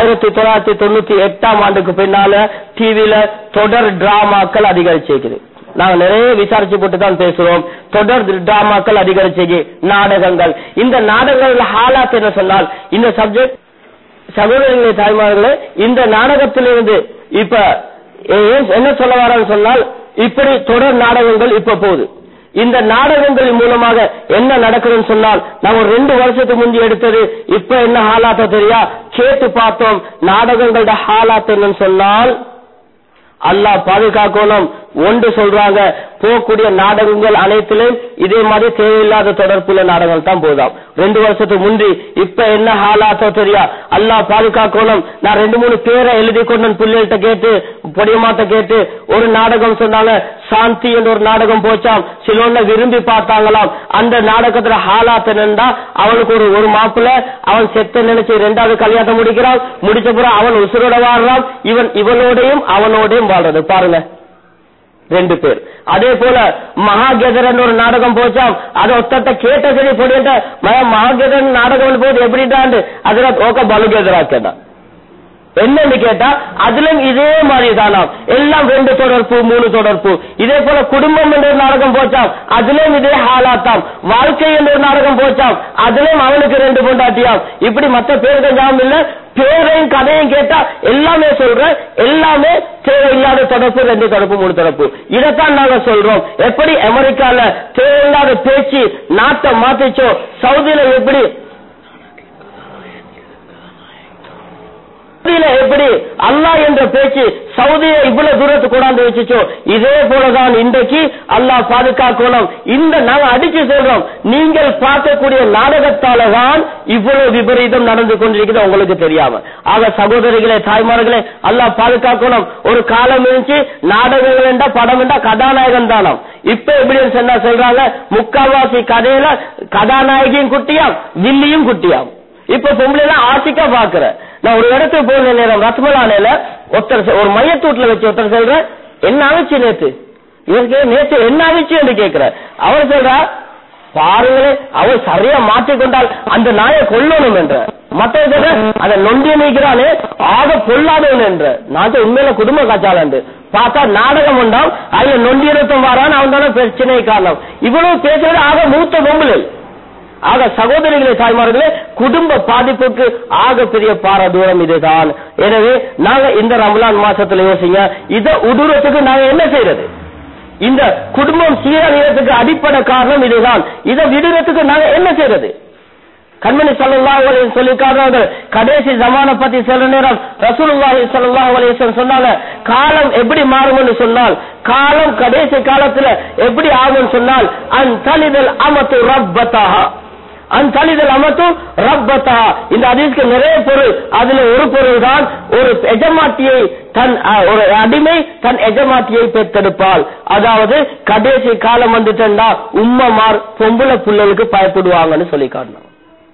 1998ஆம் ஆண்டுக்கு பின்னால டிவில தொடர் டிராமாக்கள் அதிகரிச்சிருக்குது. நாங்க நிறைய விசாரிச்சு போட்டு தான் பேசுறோம். தொடர் டிராமாக்கள் அதிகரிச்சு நாடகங்கள், இந்த நாடகங்கள் ஹாலாத் என்ன சொன்னால் இந்த சப்ஜெக்ட் சகோதரர்களே தாய்மார்களே, இந்த நாடகத்திலிருந்து இப்ப என்ன சொல்ல வரான்னு சொன்னால், இப்படி தொடர் நாடகங்கள் இப்ப போகுது. இந்த நாடகங்களின் மூலமாக என்ன நடக்குதுன்னு சொன்னால், நாங்க 2 வருஷத்துக்கு முந்தி எடுத்தது இப்ப என்ன ஹாலாத்த தெரியா கேட்டு பார்த்தோம். நாடகங்களோட ஹாலாத் என்னன்னு சொன்னால் அல்லாஹ் பாதுகாக்கணும். ஒன்று சொல்றாங்க, போகக்கூடிய நாடகங்கள் அனைத்திலும் இதே மாதிரி தேவையில்லாத தொடர்புள்ள நாடகங்கள் தான் போதாம். 2 வருஷத்துக்கு முந்தி இப்ப என்ன ஹாலாத்தோ தெரியா, அல்லாஹ் பாதுகாக்கணும். நான் 2-3 பேரை எழுதி கொண்டு பிள்ளைகிட்ட கேட்டு பொடியமாட்ட கேட்டு ஒரு நாடகம் சொன்னாங்க, சாந்தி என்ற ஒரு நாடகம் போச்சாம், சிலோன்ன விரும்பி பார்த்தாங்களாம். அந்த நாடகத்துல ஹாலாத் என்னண்டா, அவனுக்கு ஒரு மாப்பிள்ள அவன் செத்த நினைச்சு 2வது கல்யாணம் முடிக்கிறான், முடிச்ச பிறகு அவன் உசுரோட வாழ்றான், இவனோடையும் அவனோடையும் வாழ்றது. பாருங்க 2 பேர். அதே போல மகாகேதரன் ஒரு நாடகம் போச்சாம், அதை ஒத்தட்ட கேட்ட சரி பொடியிட்ட மகாகேதரன் நாடகம் போது எப்படிட்டாண்டு அதுல ஓக்க பலுகேதரா கேட்டான். என்னன்னு கேட்டா அதுல இதே மாதிரி தானாம், எல்லாம் 2 தொடர்பு 3 தொடர்பு. இதே போல குடும்பம் என்ற நாடகம் போச்சாம், அதுலயும் இதே ஹாலாத்தாம். வாழ்க்கை என்ற நாடகம் போச்சாம், அதுலயும் அவனுக்கு 2 பொண்டாட்டியாம். இப்படி மற்ற பேருக்கு ஞாபகம் இல்ல, பேரையும் கதையும் கேட்டா எல்லாமே சொல்ற, எல்லாமே தேவையில்லாத தொடர்பு, 2 தொடர்பு 3 தொடர்பு. இதைத்தான் நாங்க சொல்றோம். எப்படி அமெரிக்கால தேவையில்லாத பேச்சு நாட்டை மாத்திச்சோ, சவுதியில எப்படி எப்படி அல்லாஹ் என்ற பேச்சு சவுதியை இவ்வளவு தூரத்துக்கு கொண்டாந்து வச்சுச்சோ, இதே போலதான் இன்றைக்கு அல்லாஹ் பாதுகாக்கணும். இந்த நாங்க அடிச்சு சொல்றோம், நீங்கள் பார்க்கக்கூடிய நாடகத்தாலதான் இவ்வளவு விபரீதம் நடந்து கொண்டிருக்கிறது உங்களுக்கு தெரியாம. ஆக சகோதரிகளே, தாய்மார்களே, அல்லாஹ் பாதுகாக்கணும். ஒரு காலம் இருந்துச்சு, நாடகங்கள் என்றா படம் என்றா கதாநாயகன் தானம். இப்ப எப்படின்னு சொன்னா சொல்றாங்க, முக்கால்வாசி கதையில கதாநாயகியும் குட்டியாம், வில்லியும் குட்டியாம். இப்ப பொம்பளை எல்லாம் ஆசிக்கா பாக்குற. நான் ஒரு இடத்துக்கு போன நேரம் ரத்மலானையில ஒருத்தர் ஒரு மையத்தூட்ல வச்சு ஒருத்தர் சொல்ற, என்ன ஆச்சு நேத்து, இவருக்கு நேற்று என்ன ஆச்சு என்று கேட்கிற. அவர் சொல்றா, பாருங்களே அவர் சரியா மாற்றிக்கொண்டால் அந்த நாயை கொல்லணும் என்ற. மற்ற சொல்ற அதை நொண்டிய நீக்கிறானே ஆக கொல்லாதவன் என்ற. நான் உண்மையில குடும்ப காய்ச்சாலண்டு பார்த்தா நாடகம் உண்டாம், அதுல நொண்டியரத்தம் வாரான், அவன் தானே பிரச்சனை காரணம். இவ்வளவு பேசுறது ஆக மூத்த பொம்பளை. ஆக சகோதரிகளே, தாய்மார்களே, குடும்ப பாதிப்புக்கு ஆக பெரிய பாரதூரம் இதுதான். எனவே நாங்க இந்த ரமலான் மாசத்துல யோசிங்க, இதை உடுறதுக்கு நாங்க என்ன செய்யறது? இந்த குடும்பம் சீரழியறதுக்கு அடிப்படை காரணம் இதுதான். இதை விடுறதுக்கு நாங்க என்ன செய்யறது? கண்மணி ஸல்லல்லாஹு அலைஹி வஸல்லம் சொல்லிருக்காங்க, கடைசி ஜமானை பத்தி சொல்ற நேரம் ரசூலுல்லாஹி ஸல்லல்லாஹு அலைஹி வஸல்லம் சொன்னாங்க, காலம் எப்படி மாறும்னு சொன்னால், காலம் கடைசி காலத்துல எப்படி ஆகும்னு சொன்னால், அன்தலிதல் அமத்து ரப்பதஹா, அன்தலிதல் அமத்து ரப்பதா. இந்த ஹதீஸ்க்கு நிறைய பொருள். அதுல ஒரு பொருள் தான், ஒரு எஜமாட்டியை தன் ஒரு அடிமை தன் எஜமாட்டியை பெற்றெடுப்பாள். அதாவது கடைசி காலம் வந்துட்டா உம்மமார் பொம்பளை புள்ளலுக்கு பயப்படுவாங்கன்னு சொல்லி காட்டினாங்க.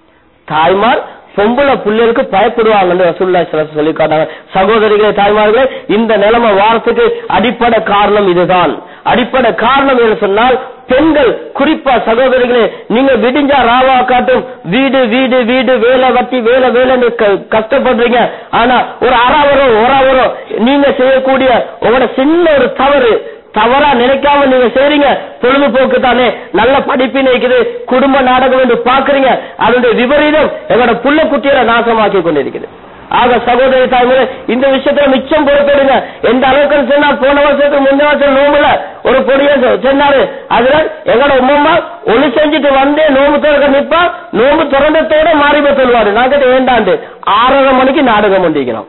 தாய்மார் பொம்பளை புள்ளலுக்கு பயப்படுவாங்கன்னு ரசூலுல்லாஹி ஸல்லல்லாஹு அலைஹி வஸல்லம் சொல்லி காட்டினாங்க. சகோதரிகளே, தாய்மார்களே, இந்த நிலைமை வாரத்துக்கு அடிப்படை காரணம் இதுதான். அடிப்படை காரணம் என்று சொன்னால், பெண்கள் குறிப்பா சகோதரிகளே, நீங்க விடிஞ்சா ராவா காட்டும் வீடு வீடு வீடு வேலை வட்டி வேலை வேலைன்னு கஷ்டப்படுறீங்க. ஆனா ஒரு அறாவரம் நீங்க செய்யக்கூடிய உங்களோட சின்ன ஒரு தவறா நினைக்காம நீங்க செய்றீங்க, பொழுதுபோக்கு தானே, நல்ல படிப்பு நினைக்குது, குடும்ப நாடகம் என்று பாக்குறீங்க, அதனுடைய விபரீதம் எங்களோட புள்ள குட்டியில நாசமாக்கி கொண்டிருக்குது. ஆக சகோதரி தாய்மொழி, இந்த விஷயத்துல மிச்சம் பொறுப்பெடுங்க. எந்த அளவுக்கு சொன்னா, போன வருஷத்துக்கு முந்தின வருஷம் நோம்புல ஒரு பொடிய சொன்னாரு, அதுல எங்களோட உம்மம்மா ஒளி செஞ்சுட்டு வந்து நோம்பு திறக்க நிப்பா, நோம்பு திறந்தத்தோட மாறிப சொல்லுவாரு. நான் கிட்ட வேண்டாண்டு 6:30 மணிக்கு நாடகம் பண்ணிக்கணும்.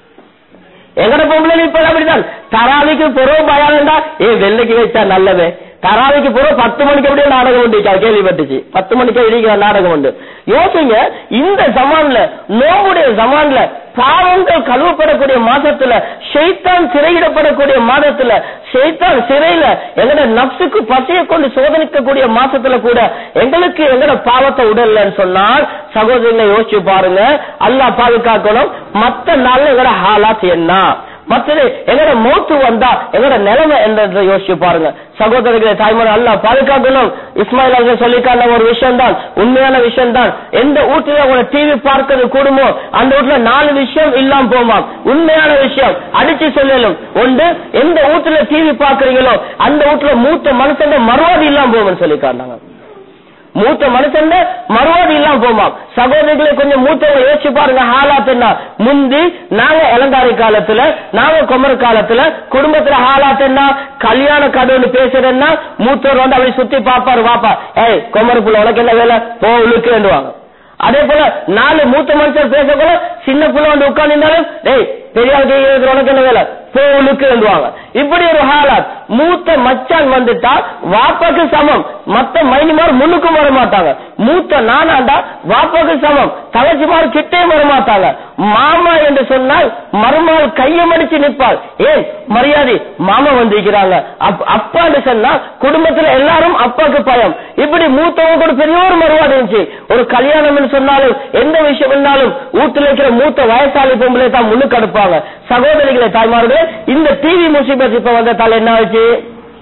எங்கட பொம்பளை இப்ப அப்படிதான், தராவிக்கு பொறவு பயானண்டா வெள்ளைக்கு வச்சா நல்லவே, தராவிக்கு பொறவு 10 மணிக்கு அப்படியே நாடகம் உண்டு, கேள்விப்பட்டுச்சு 10 மணிக்கு இடிக்கிற நாடகம் உண்டு. யோசிங்க, இந்த ஜமான்ல நோவுடைய ஜமான்ல பாவங்கள் கழுவப்படக்கூடிய மாதத்துல, ஷைத்தான் சிறையிடப்படக்கூடிய மாதத்துல, ஷைத்தான் சிறையில எங்கட நப்சுக்கு பசிய கொண்டு சோதனைக்கக்கூடிய மாசத்துல கூட எங்களுக்கு எங்கட பாவத்தை உடல்லன்னு சொன்னால், சகோதரங்களை யோசிச்சு பாருங்க. அல்லாஹ் பாதுகாக்கணும். மத்த நாள்ல எங்கட ஹாலாத் என்ன, மற்றது எங்கட மௌத்து வந்தா எங்கட நிலைமை என்றதை யோசிச்சு பாருங்க. சகோதரர்களை, தாய்மொழி, அல்லாஹ் பாதுகாக்கணும். இஸ்மாயில் அவர்கள் சொல்லிக்கான ஒரு விஷயம் தான், உண்மையான விஷயம் தான். எந்த வீட்டுல உங்களை டிவி பார்க்கிறது கூடுமோ அந்த வீட்டுல 4 விஷயம் இல்லாம போமாம். உண்மையான விஷயம் அடிச்சு சொல்லலும் ஒன்று, எந்த வீட்டுல டிவி பாக்குறீங்களோ அந்த வீட்டுல மூத்த மனுஷன் மறுவாதி இல்லாம போகும்னு சொல்லிக்காண்டாங்க. மூத்த மனுஷன் மறுவாதி இல்லாம போமா. சகோதரிகளை கொஞ்சம் மூத்தவங்க யோசிச்சு பாருங்க. ஹாலாத் என்ன, முந்தி நாங்க இளங்காரி காலத்துல, நாங்க குமர் காலத்துல குடும்பத்துல ஹாலாத் என்ன, கல்யாண கதவுன்னு பேசுறேன்னா மூத்தவர் வந்து அப்படி சுத்தி பாப்பாரு, வாப்பா ஏய் குமருக்குள்ள உனக்கு என்ன வேலை போ உழுக்குவாங்க. அதே போல 4 மூத்த மனுஷர் பேசக்கூட சின்ன புள்ள வந்து உட்கார்ந்தாலும் டேய் பெரியாளுக்கு உனக்கு என்ன வேலை போலுக்கு எழுதுவாங்க. இப்படி ஒரு ஹாலாத். மூத்த மச்சான் வந்துட்டா வாப்பாக்கு சமம், மத்த மைனிமார் முன்னுக்கும் வர மாட்டாங்க. மூத்த நானாண்டா வாப்பாக்கு சமம், தகச்சிமார் கிட்டே வர மாட்டாங்க. மாமா என்று சொன்னால் மருமாள் கையமடிச்சு நிற்பாள். ஏன் மரியாதை, மாமா வந்திருக்கிறாங்க. அப்பான்னு சொன்னா குடும்பத்துல எல்லாரும் அப்பாக்கு பயம். இப்படி மூத்தவங்க கூட பெரிய ஒரு மறுவாடு இருந்துச்சு. ஒரு கல்யாணம் சொன்னாலும் எந்த விஷயம் இருந்தாலும் வீட்டுல இருக்கிற மூத்த வயசாளி பொம்பளை தான் முன்னுக்கு அடுப்பாங்க. சகோதரிகளை, தாய்மார்களே, இந்த டிவி முசிபத் இப்ப வந்த தால என்ன ஆச்சு,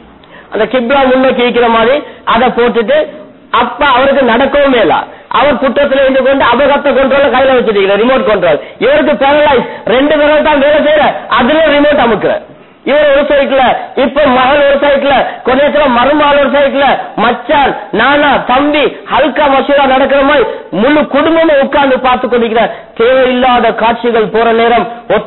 அந்த கிப்லா முன்னோக்கி இருக்கிற மாதிரி அதை போட்டுட்டு அப்ப அவருக்கு நடக்கவும் இல்ல. அவர் குற்றத்துல இருந்து கொண்டு அபகத்த கண்ட்ரோல கையில வச்சிருக்கிற ரிமோட் கண்ட்ரோல். இவருக்கு பேரலைஸ் 2 விரல் தான் வேலை செய்யற, அதுல ரிமோட் அமுக்குற. இவர் ஒரு சைக்கிள், இப்ப மகள் ஒரு சைக்கிள், கொஞ்ச மருமகள் ஒரு சைக்கிள், மச்சான் நானா தம்பி ஹல்கா மசூரா நடக்கிற மாதிரி முழு குடும்பமும் உட்கார்ந்து பார்த்து கொண்டிருக்கிற தேவையில்லாத காட்சிகள் போற நேரம்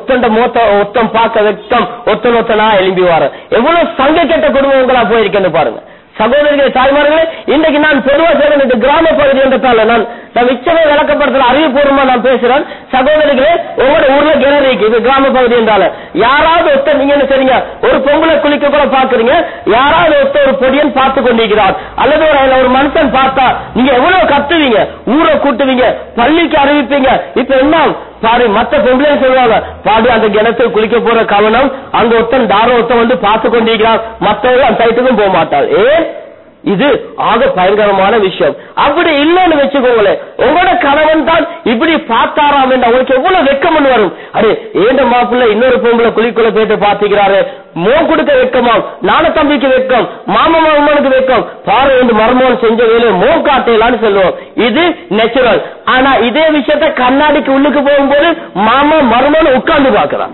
ஒத்தம் பார்க்க வெட்கம் ஒத்தனா எழும்பி வர எவ்வளவு சங்க கெட்ட குடும்பங்களா போயிருக்கேன்னு பாருங்க. சகோதரிகளே தாய்மார்களே, இன்றைக்கு நான் பொதுவா சொல்றேன், இந்த கிராம பகுதி என்றதால நான் மிச்சமே விளக்கப்படுத்தல அறிவுபூர்வமா நான் பேசுறேன். சகோதரிகளே, ஒவ்வொரு ஊர்ல கிணறு இருக்கு, இது கிராம பகுதி என்றால யாராவது ஒருத்தர் நீங்க என்ன செய்றீங்க, ஒரு பொங்கலை குளிக்க கூட பாக்குறீங்க, யாராவது ஒருத்தர் ஒரு பொடியன் பார்த்து கொண்டிருக்கிறார் அல்லது ஒரு மனுஷன் பார்த்தா நீங்க எவ்வளவு கத்துவீங்க, ஊரை கூட்டுவீங்க, பள்ளிக்கு அறிவிப்பீங்க. இப்ப என்ன பாரு, மத்த பொம்பளை சொல்லுவாங்க, பாடு அந்த கிணத்துல குளிக்க போற கவனம் அங்க ஒருத்தன் ஒருத்தன் வந்து பார்த்து கொண்டிருக்கிறான், மற்றவர்கள் அந்த சைட்டுக்கும் போக மாட்டாள். இது ஆக பயங்கரமான விஷயம். அப்படி இல்லைன்னு வச்சுக்கோங்களேன், உங்களோட கணவன் தான் இப்படி பார்த்தாராம் என்று அவங்களுக்கு எவ்வளவு வெக்கம் வரும். அடே ஏண்ட மாப்பிள்ள இன்னொரு பொம்பளை குளிக்குள்ள போயிட்டு பாத்துக்கிறாரு, மோ கொடுக்க வெக்கமா, நான தம்பிக்கு வெக்கம், மாமா மாமனுக்கு வெக்கம், பாரு என்று மருமகன் செஞ்ச வேலையை மோ காட்டலான்னு சொல்லுவோம். இது நேச்சுரல். ஆனா இதே விஷயத்த கண்ணாடிக்கு உள்ளுக்கு போகும்போது மாமா மருமகன் உட்கார்ந்து பாக்குறான்.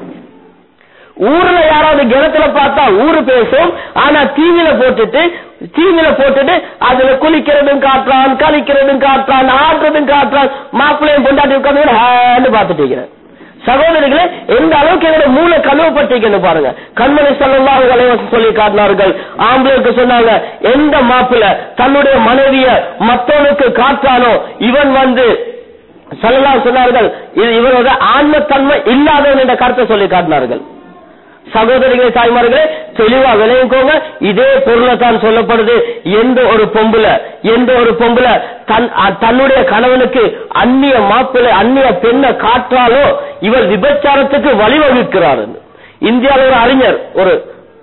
ஊர்ல யாராவது கிணத்துல பார்த்தா ஊரு பேசும், ஆனா டிவியில போட்டுட்டு அதுல குளிக்கிறதும் காட்டுறான், கழிக்கிறதும் காட்டுறான், ஆடுறதும் காட்டுறான், மாப்பிள்ளையும் பொண்டாட்டி உட்கார்ந்து பார்த்துட்டு இருக்கிறேன். சகோதரிகளே, எந்த அளவுக்கு எங்களோட மூளை கழுவப்பட்டிருக்கேன்னு பாருங்க. கண்மணி ஸல்லல்லாஹு அலைஹி வஸல்லம் சொல்லி காட்டினார்கள், ஆம்பளைக்கு சொன்னாங்க, எந்த மாப்பிள்ளை தன்னுடைய மனைவிய மற்றவனுக்கு காட்டானோ இவன் வந்து ஸல்லல்லாஹு சொன்னார்கள் இவனோட ஆன்மத்தன்மை இல்லாதவன் என்ற கருத்தை சொல்லி காட்டினார்கள். சகோதரிகளே தாய்மார்களே, தெளிவா விளையுங்கோங்க. இதே பொருளை தான் சொல்லப்படுது, எந்த ஒரு பொம்புல தன்னுடைய கணவனுக்கு அந்நிய மாப்பிள்ளை அந்நிய பெண்ணை காற்றாலோ இவர் விபச்சாரத்துக்கு வழிவகுக்கிறார். இந்தியாவில் ஒரு அறிஞர் ஒரு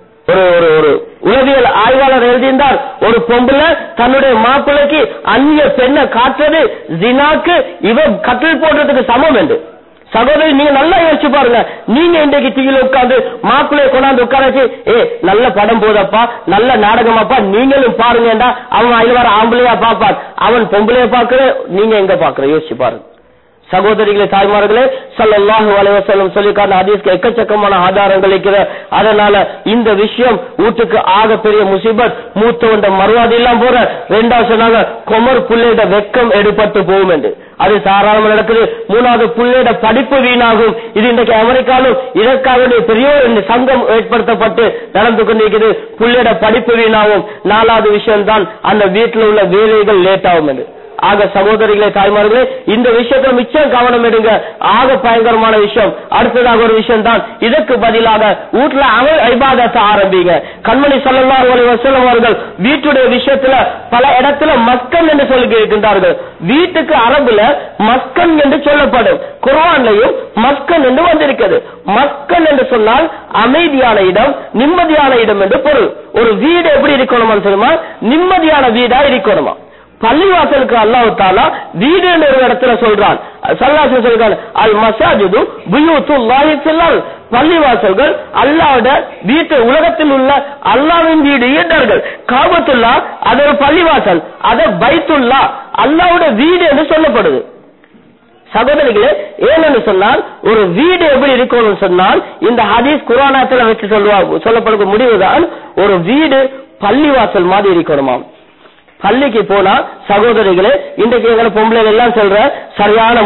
உளவியல் ஆய்வாளர் எழுதியிருந்தார், ஒரு பொம்புல தன்னுடைய மாப்பிள்ளைக்கு அந்நிய பெண்ணை காட்டுறது ஜினாக்கு இவர் கட்டில் போடுறதுக்கு சமம் என்று. சகோதரி, நீங்க நல்லா யோசிச்சு பாருங்க. நீங்க இன்றைக்கு டிவியில உட்கார்ந்து மாப்பிள்ளைய கொண்டாந்து உட்காராச்சு, நல்ல படம் போதப்பா, நல்ல நாடகமாப்பா, நீங்களும் பாருங்கடா, அவன் ஐவர ஆம்பளையா பாப்பான், அவன் பொம்பளைய பாக்குற, நீங்க எங்க பாக்குற, யோசிச்சு பாருங்க. சகோதரிகளே தாய்மார்களே, ஸல்லல்லாஹு அலைஹி வஸல்லம் சொல்லி காட்டின ஹதீஸ்க்கு எக்கச்சக்கமான ஆதாரங்கள் இருக்கிற. அதனால இந்த விஷயம் வீட்டுக்கு ஆக பெரிய முசீபத். மூத்தவண்ட மறுவாதி எல்லாம் போற. 2வது சொன்னாங்க, கொமர் புள்ளையோட வெக்கம் எடுபட்டு போகும் என்று. அது சாதாரணமா நடக்குது. 3வது புள்ளையோட படிப்பு வீணாகும். இது இன்றைக்கு அமெரிக்காலும் இதற்காக பெரிய ஒரு சங்கம் ஏற்படுத்தப்பட்டு நடந்து கொண்டிருக்கிறது. புள்ளையோட படிப்பு வீணாகும். 4வது விஷயம் தான் அந்த வீட்டில் உள்ள வேலைகள் லேட் ஆகும் என்று. ஆக சகோதரிகளே தாய்மார்களே, இந்த விஷயத்துல மிச்சம் கவனம் எடுங்க. ஆக பயங்கரமான விஷயம். அடுத்ததாக ஒரு விஷயம் தான், இதற்கு பதிலாக வீட்டுல அமல் இபாதத்தை ஆரம்பிங்க. கண்மணி ஸல்லல்லாஹு அலைஹி வஸல்லம் அவர்கள் வீட்டுடைய விஷயத்துல பல இடத்துல மஸ்கன் என்று சொல்லி இருக்கின்றார்கள். வீட்டுக்கு அரபுல மஸ்கன் என்று சொல்லப்படும். குர்ஆன்லயும் மஸ்கன் என்று வந்திருக்கிறது. மஸ்கன் என்று சொன்னால் அமைதியான இடம், நிம்மதியான இடம் என்று பொருள். ஒரு வீடு எப்படி இருக்கணுமா சொல்லுமா, நிம்மதியான வீடா இருக்கணுமா. பள்ளிவாசலுக்கு அல்லாஹ் தஆலா வீடு என்ற ஒரு இடத்துல சொல்றான். ஸல்லல்லாஹு சொல்றான், அல் மஸாஜிது புயூத்துல்லாஹி ஃபில். பள்ளிவாசல்கள் அல்லாஹ்வுடைய வீட்டு, உலகத்தில் உள்ள அல்லாஹ்வின் வீடு என்றார்கள். காபத்துல்லா அது ஒரு பள்ளிவாசல், அது பைத்துல்லா அல்லாஹ்வுடைய வீடு என்று சொல்லப்படுது. சகோதரிகளே, ஏன்னு சொன்னால் ஒரு வீடு எப்படி இருக்கணும்னு சொன்னால் இந்த ஹதீஸ் குர்ஆனத்துல வச்சு சொல்லப்படும் முடிவுதான், ஒரு வீடு பள்ளிவாசல் மாதிரி இருக்கணுமா. பள்ளிக்கு போனா சகோதரிகளே, இன்றைக்கு எங்களை பொம்பளைகள் எல்லாம் சொல்ற சரியான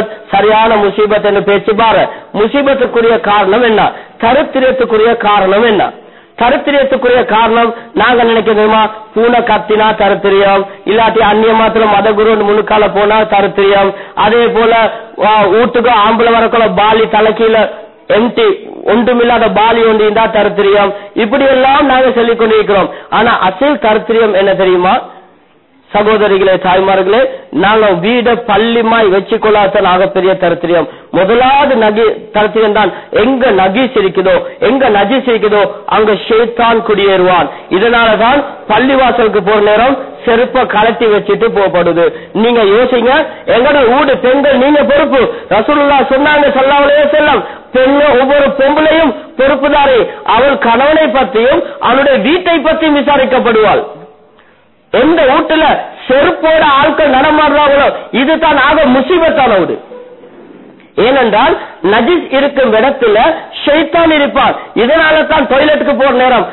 முசீபத் என்று பேச்சு பாரு. முசீபத்துக்குரிய காரணம் என்ன, தரித்திரத்துக்குரிய காரணம் என்ன? தரித்திரத்துக்குரிய காரணம் நாங்க நினைக்கிறோமா, பூனை கத்தினா தரித்திரியம், இல்லாட்டி அந்நிய மாத்திரம் மத குரு முன்னுக்கால போனா தரித்திரியம். அதே போல வீட்டுக்கு ஆம்பளை வரக்குள்ள பாலி தலைக்கீழ எம்டி ஒன்றுமில்லாத பாலி ஒன்று இருந்தா தரித்திரியம். இப்படி எல்லாம் நாங்க சொல்லிக் கொண்டிருக்கிறோம். ஆனா அசல் தரித்திரியம் என்ன தெரியுமா சகோதரிகளே தாய்மார்களே, நாங்க வீட பள்ளிமாய் வச்சுக்கொள்ளாதான் ஆகப்பெரிய தரித்திரியம். முதலாவது தரித்திரியம் தான், எங்க நஜீஸ் இருக்குதோ அங்க ஷைத்தான் குடியேறுவான். இதனாலதான் பள்ளிவாசலுக்கு போற நேரம் செருப்ப கலட்டி வச்சுட்டு போகப்படுது. நீங்க யோசிங்க, எங்கட வீடு பெண்கள் நீங்க பொறுப்பு. ரசூலுல்லாஹ் சொன்னாங்க ஸல்லல்லாஹு அலைஹி வஸல்லம், பெண்கள் ஒவ்வொரு பொம்பளையும் பொறுப்புதாரி. அவள் கணவனை பற்றியும் அவனுடைய வீட்டை பற்றியும் விசாரிக்கப்படுவாள். எந்த வீட்டுல செருப்போட ஆட்கள் நடமாடுறாங்களோ இதுதான் ஆக முசீபத்தான வீடு. ஏனென்றால் நஜிஸ் இருக்கும் இடத்துல ஷைத்தான் இருப்பான். இதனால தான் டாய்லெட்டுக்கு போற நேரம்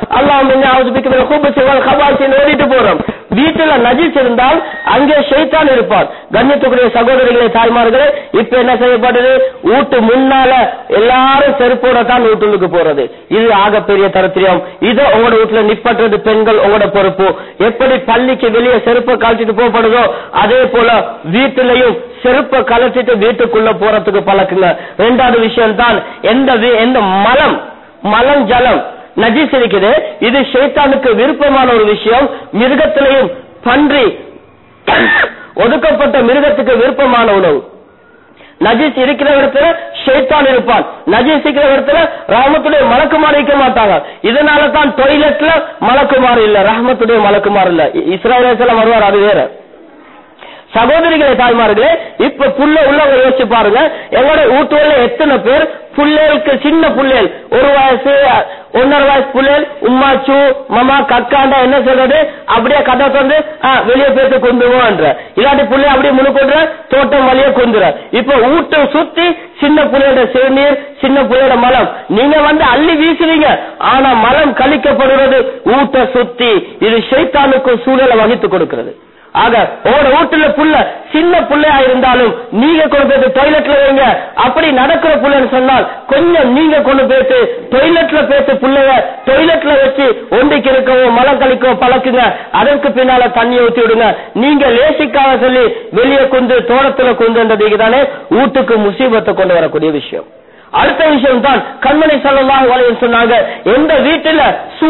ஓடிட்டு போறோம். வீட்டுல நஜிஸ் இருந்தால் அங்கே ஷைத்தான் இருப்பான். கண்ணியத்துக்குரிய சகோதரிகளே, தாய்மார்களே, இப்ப என்ன செய்யப்படுது? வீட்டு முன்னால எல்லாரும் செருப்போட தான் வீட்டுக்கு போறது. இது ஆகப்பெரிய தரத்திரியம். இது உங்களோட வீட்டுல நிப்பற்றது பெண்கள் உங்களோட பொறுப்பு. எப்படி பள்ளிக்கு வெளியே செருப்பை கழட்டிட்டு போகப்படுதோ அதே போல வீட்டிலையும் செருப்பை கலச்சிட்டு வீட்டுக்குள்ள போறதுக்கு பழக்குங்க. இரண்டாவது விஷயம் தான் எந்த மலம் ஜலம் நஜீஸ் இருக்குது. இது ஷைத்தானுக்கு விருப்பமான ஒரு விஷயம். மிருகத்திலையும் பன்றி ஒதுக்கப்பட்ட மிருகத்துக்கு விருப்பமான உணவு. நஜீஸ் இருக்கிற இடத்துல ஷைத்தான் இருப்பான். நஜீஸ் இருக்கிற இடத்துல ரஹ்மத்துடைய மலக்குமார் இருக்க மாட்டாங்க. இதனால தான் டாய்லெட்ல மலக்குமார் இல்ல, ரஹ்மத்துடைய மலக்குமார் இல்ல. இஸ்ராயேல் வருவார், அது வேற. சகோதரிகளே, தாய்மார்களே, இப்ப புள்ள உள்ளவங்க யோசிச்சு பாருங்க. எங்களோட வீட்டுல எத்தனை பேர் புள்ளைகளுக்கு, சின்ன புள்ளைகள் 1 வயசு 1.5 வயசு புள்ளைகள் உம்மாச்சு மாமா கக்காண்டா என்ன சொல்றது, அப்படியே கதை வந்து வெளியே பேச கொண்டுவோன்ற, இல்லாட்டி புள்ளை அப்படியே முழுக்கொன்ற தோட்டம் வழியே கொண்டுற. இப்ப வீட்டை சுத்தி சின்ன புள்ளையோட சிறுநீர், சின்ன புள்ளையோட மலம் நீங்க வந்து அள்ளி வீசுறீங்க. ஆனா மலம் கழிக்கப்படுறது வீட்டை சுத்தி. இது ஷைத்தானுக்கு சூழலை வகித்து கொடுக்கிறது. ஆக உங்களோட வீட்டுல புள்ள சின்ன பிள்ளையா இருந்தாலும் நீங்க கொண்டு போயிட்டு டாய்லெட்ல வைங்க. அப்படி நடக்கிற புள்ளன்னு சொன்னால் கொஞ்சம் நீங்க கொண்டு போயிட்டு டாய்லெட்ல பேச பிள்ளைய டாய்லெட்ல வச்சு ஒன்றிக்கு இருக்கவோ மலம் கழிக்கவோ பழக்குங்க. அதற்கு பின்னால தண்ணியை ஊற்றி விடுங்க. நீங்க லேசிக்காக சொல்லி வெளியே கொண்டு தோட்டத்துல கொண்டுன்றதுக்கு தானே வீட்டுக்கு முசீபத்தை கொண்டு வரக்கூடிய விஷயம். அடுத்த விஷயம் தான் கண்மணி ஸல்லல்லாஹு அலைஹி சொன்னாங்க, எந்த வீட்டுல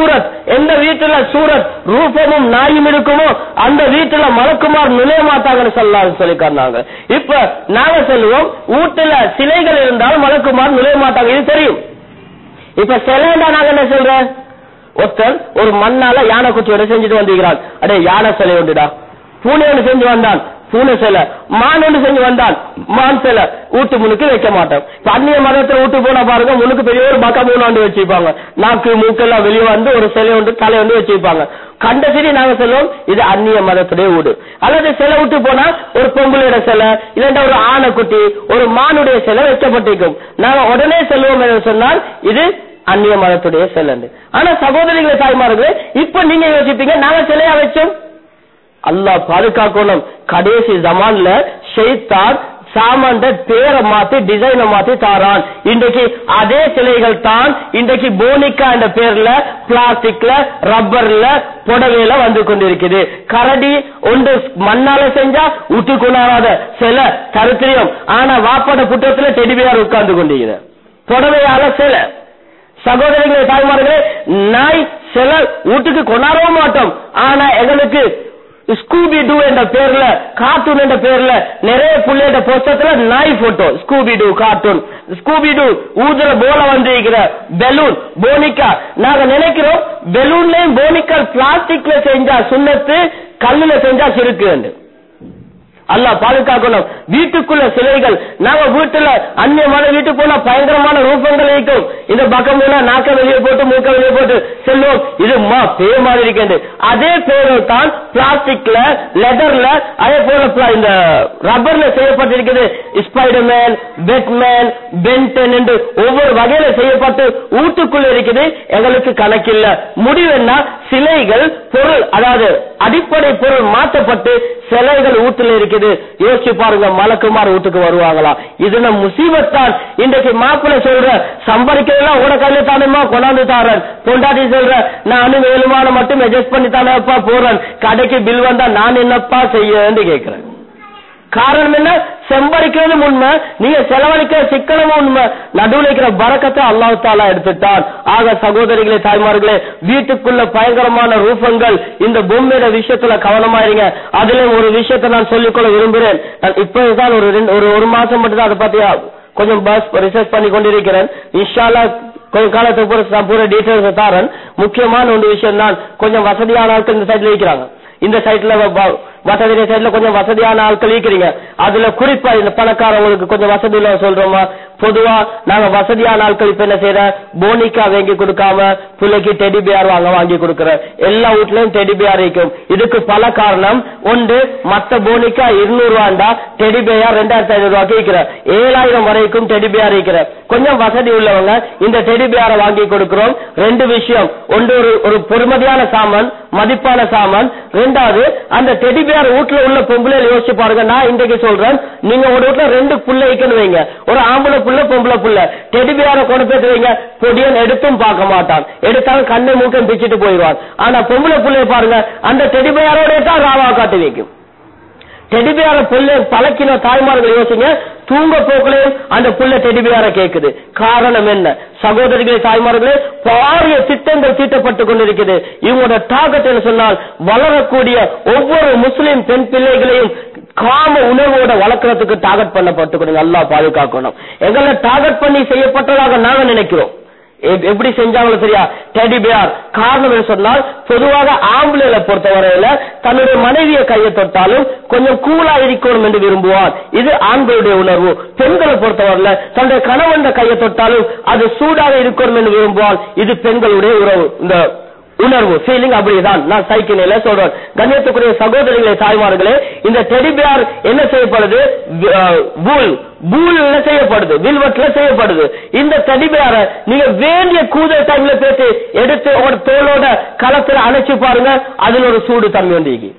சூரத் ரூபமும் நாயும் இருக்குமோ அந்த வீட்டுல மலக்குமார் நுழைய மாட்டாங்கன்னு சொல்லிக்காங்க. இப்ப நாங்க சொல்லுவோம் வீட்டுல சிலைகள் இருந்தாலும் மலக்குமார் நுழைய மாட்டாங்க, இது தெரியும். இப்ப சிலைண்டா நாங்க என்ன சொல்றோம், ஒருத்தர் ஒரு மண்ணால யானை குச்சியோட செஞ்சுட்டு வந்திருக்கிறான். அடே யானை சிலை உண்டுடா, பூனை ஒன்று செஞ்சு வந்தான், பூனை சிலை, மான் ஒன்று செஞ்சு வந்தான், மான் சிலை வீட்டு முன்னுக்கு வைக்க மாட்டோம். அந்நிய மதத்துல வீட்டு போனா பாருங்க, முன்னுக்கு பெரிய ஒரு பக்கம் மூணாண்டு வச்சிருப்பாங்க. நாக்கு மூக்கெல்லாம் வெளியே வந்து ஒரு சிலை ஒன்று தலை வந்து வச்சிருப்பாங்க. கண்ட சரி நாங்க சொல்லுவோம் இது அந்நிய மதத்துடைய வீடு. அல்லது சிலை விட்டு போனா ஒரு பொங்கலோட சிலை, இல்லைன்னா ஒரு ஆனைக்குட்டி, ஒரு மானுடைய சிலை வைக்கப்பட்டிருக்கும். நாங்க உடனே சொல்லுவோம் என்று சொன்னால் இது அந்நிய மதத்துடைய சிலை. ஆனா சகோதரிகளை, தாய்மார்களே, இப்ப நீங்க யோசிப்பீங்க நாங்க சிலையா வச்சோம். அல்லாஹ் பாதுகாக்கணும். கடைசி ஜமான்ல ஷைத்தான் சாமான் பேரை மாத்தி டிசைனை மாத்தி தாரான். இன்றைக்கு அதே சிலைகள் தான் இன்றைக்கு போனிக்கா என்ற பேர்ல பிளாஸ்டிக்ல ரப்பர்ல புடவையில வந்து கொண்டிருக்குது. கரடி ஒன்று மண்ணால செஞ்சா விட்டு கொண்டாடாத சில தரித்திரியம். ஆனா வாப்பாட புற்றத்துல டெடிபியார் உட்கார்ந்து கொண்டிருக்கிற புடவையால சில. சகோதரிகளே, தாய்மார்களே, நாய் சில வீட்டுக்கு கொண்டாடவும் மாட்டோம். ஆனா எங்களுக்கு ஸ்கூபி டூ என்ற பேர்ல, கார்ட்டூன் என்ற பேர்ல நிறைய புள்ளையோட புத்தகத்துல நாய் photo, scooby doo cartoon, scooby doo ஊதுற போல வந்திருக்கிற பெலூன், போனிக்கா. நாங்க நினைக்கிறோம் பெலூன்லயும் போனிக்கா பிளாஸ்டிக்ல செஞ்சா சுண்ணத்து, கல்லுல செஞ்சா சிறுக்கு. அல்லாஹ் பாதுகாக்கணும். வீட்டுக்குள்ள சிலைகள், நாங்க வீட்டுல அந்நியமான வீட்டுக்கு போனா பயங்கரமான ரூபங்கள் இருக்கும். இந்த பக்கம் போனா நாக்க வெளியே போட்டு மூக்க வெளியே போட்டு செல்வோம், இது பேர் மாதிரி இருக்கின்றது. அதே பேரில் தான் பிளாஸ்டிக்ல, லெதர்ல, அதே போல இந்த ரப்பர்ல செய்யப்பட்டிருக்கிறது. ஸ்பைடர்மேன், பேட்மேன், பென்டன் என்று ஒவ்வொரு வகையில செய்யப்பட்டு வீட்டுக்குள்ள இருக்குது. எங்களுக்கு கணக்கில்ல. முடிவு என்ன, சிலைகள் பொருள், அதாவது அடிப்படை பொருள் மாற்றப்பட்டு சிலைகள் வீட்டுல இருக்குது. யோசிச்சு பாருங்க, மலக்குமார் வீட்டுக்கு வருவாங்களா? இது நம் முசீபத்தான். இன்றைக்கு மாப்பிள்ள சொல்ற சம்பாதிக்கிறதெல்லாம் உட கையில தானேமா கொண்டாந்து தாரன். பொண்டாட்டி சொல்ற நான் வேலுமான மட்டும் அட்ஜஸ்ட் பண்ணி தானேப்பா போறேன், கடைக்கு பில் வந்தா நான் என்னப்பா செய்யன்னு கேட்கிறேன். காரணம் என்ன, செம்பரிக்கிறது உண்மை, நீங்க செலவழிக்கிற சிக்கனமும் உண்மை, நடுவில் இருக்கிற பரக்கத்தை அல்லாஹ் தஆலா எடுத்துட்டான். ஆக சகோதரிகளே, தாய்மார்களே, வீட்டுக்குள்ள பயங்கரமான ரூபங்கள், இந்த பொம்மையோட விஷயத்துல கவனமாயிருங்க. அதுல ஒரு விஷயத்தை நான் சொல்லிக்கொள்ள விரும்புகிறேன். நான் இப்பதான் ஒரு மாசம் மட்டும் தான் அதை பத்தி கொஞ்சம் ரிசர்ச் பண்ணி கொண்டிருக்கிறேன். இன்ஷா அல்லாஹ் கொஞ்ச காலத்துக்கு பூரா டீட்டெயில்ஸ் தாரன். முக்கியமான ஒரு விஷயம் தான், கொஞ்சம் வசதியான ஆட்கள் இந்த சைட்ல இருக்கிறாங்க, இந்த சைட்ல வசதி சைட்ல கொஞ்சம் வசதியான ஆட்கள் இருக்கிறீங்க. அதுல குறிப்பா இந்த பணக்காரவங்களுக்கு கொஞ்சம் வசதியில சொல்றோமா, பொதுவா நாங்க வசதியான ஆட்கள் இப்ப என்ன செய்யற, போனிக்கா வாங்கி கொடுக்காம பிள்ளைக்கு டெடி பியார் வாங்கி கொடுக்கிற. எல்லா வீட்லயும் டெடி பியார் இருக்கும். இதுக்கு பல காரணம். ஒன்று, மத்த போனிக்கா 200 ரூபாண்டா டெடி பியார் 2500 ரூபாய்க்கு இருக்கிற, 7000 வரைக்கும் டெடி பியார் இருக்கிற. கொஞ்சம் வசதி உள்ளவங்க இந்த டெடி பியாரை வாங்கி கொடுக்கிறோம். ரெண்டு விஷயம். ஒன்று, ஒரு பொறுமதியான சாமான், மதிப்பான சாமான். ரெண்டாவது, அந்த டெடி பியார் வீட்டுல உள்ள பொம்பளை யோசிச்சு பாருங்க. நான் இன்றைக்கு சொல்றேன், நீங்க ஒரு வீட்டுல 2 புள்ள வைக்கணும் வைங்க, ஒரு ஆம்பளை புள்ள பொம்பளை புள்ள, டெடி பியாரை கொண்டு போய் வைங்க, பொடியன் எடுத்தும் பார்க்க மாட்டான், எடுத்தாலும் கண்ணை மூக்கம் பிச்சுட்டு போயிடுவான். ஆனா பொம்பளை புள்ளைய பாருங்க, அந்த டெடி பியாரோட தான் ராவா காட்டி வைக்கும். டெடி பியார புள்ள பழக்கின தாய்மார்கள் யோசிங்க, தூங்க போக்கலே அந்த புள்ள டெடி பியார கேக்குது. காரணம் என்ன? சகோதரிகளே, தாய்மார்களே, பாரிய திட்டங்கள் தீட்டப்பட்டு கொண்டிருக்கிறது. இவங்களோட டார்கெட் என்ன சொன்னால், வளரக்கூடிய ஒவ்வொரு முஸ்லிம் பெண் பிள்ளைகளையும் காம உணர்வோட வளர்க்கறதுக்கு டார்கெட் பண்ணப்பட்டு கொடுங்க. அல்லாஹ் பாதுகாக்கணும். எங்களை டார்கெட் பண்ணி செய்யப்பட்டதாக நாங்க நினைக்கிறோம். எப்படி செஞ்சாங்களோ சரியா, டெடி பியார். காரணம் என்ன சொன்னால், பொதுவாக ஆம்பளைகளை பொறுத்தவரையில தன்னுடைய மனைவியை கையை தொட்டாலும் கொஞ்சம் கூலா இருக்கணும் என்று விரும்புவான். இது ஆண்களுடைய உணர்வு. பெண்களை பொறுத்தவரையில தன்னுடைய கணவன் கையை தொட்டாலும் அது சூடாக இருக்கணும் என்று விரும்புவான். இது பெண்களுடைய உறவு, இந்த உணர்வு, ஃபீலிங் அப்படிதான். நான் சைக்கிள்ல சொல்றேன். கண்ணியத்துக்குரிய சகோதரிகளே, தாய்மார்களே, இந்த டெடி பியார் என்ன செய்யப்படுது? பூல்ல செய்யப்படுது, வில்வெட்ல செய்யப்படுது. இந்த டெடி பியாரை நீங்க வேண்டிய கூதல் டைம்ல பேசி எடுத்து ஒரு தோளோட களத்துல அணைச்சு பாருங்க, அதுல ஒரு சூடு தன்மை வந்து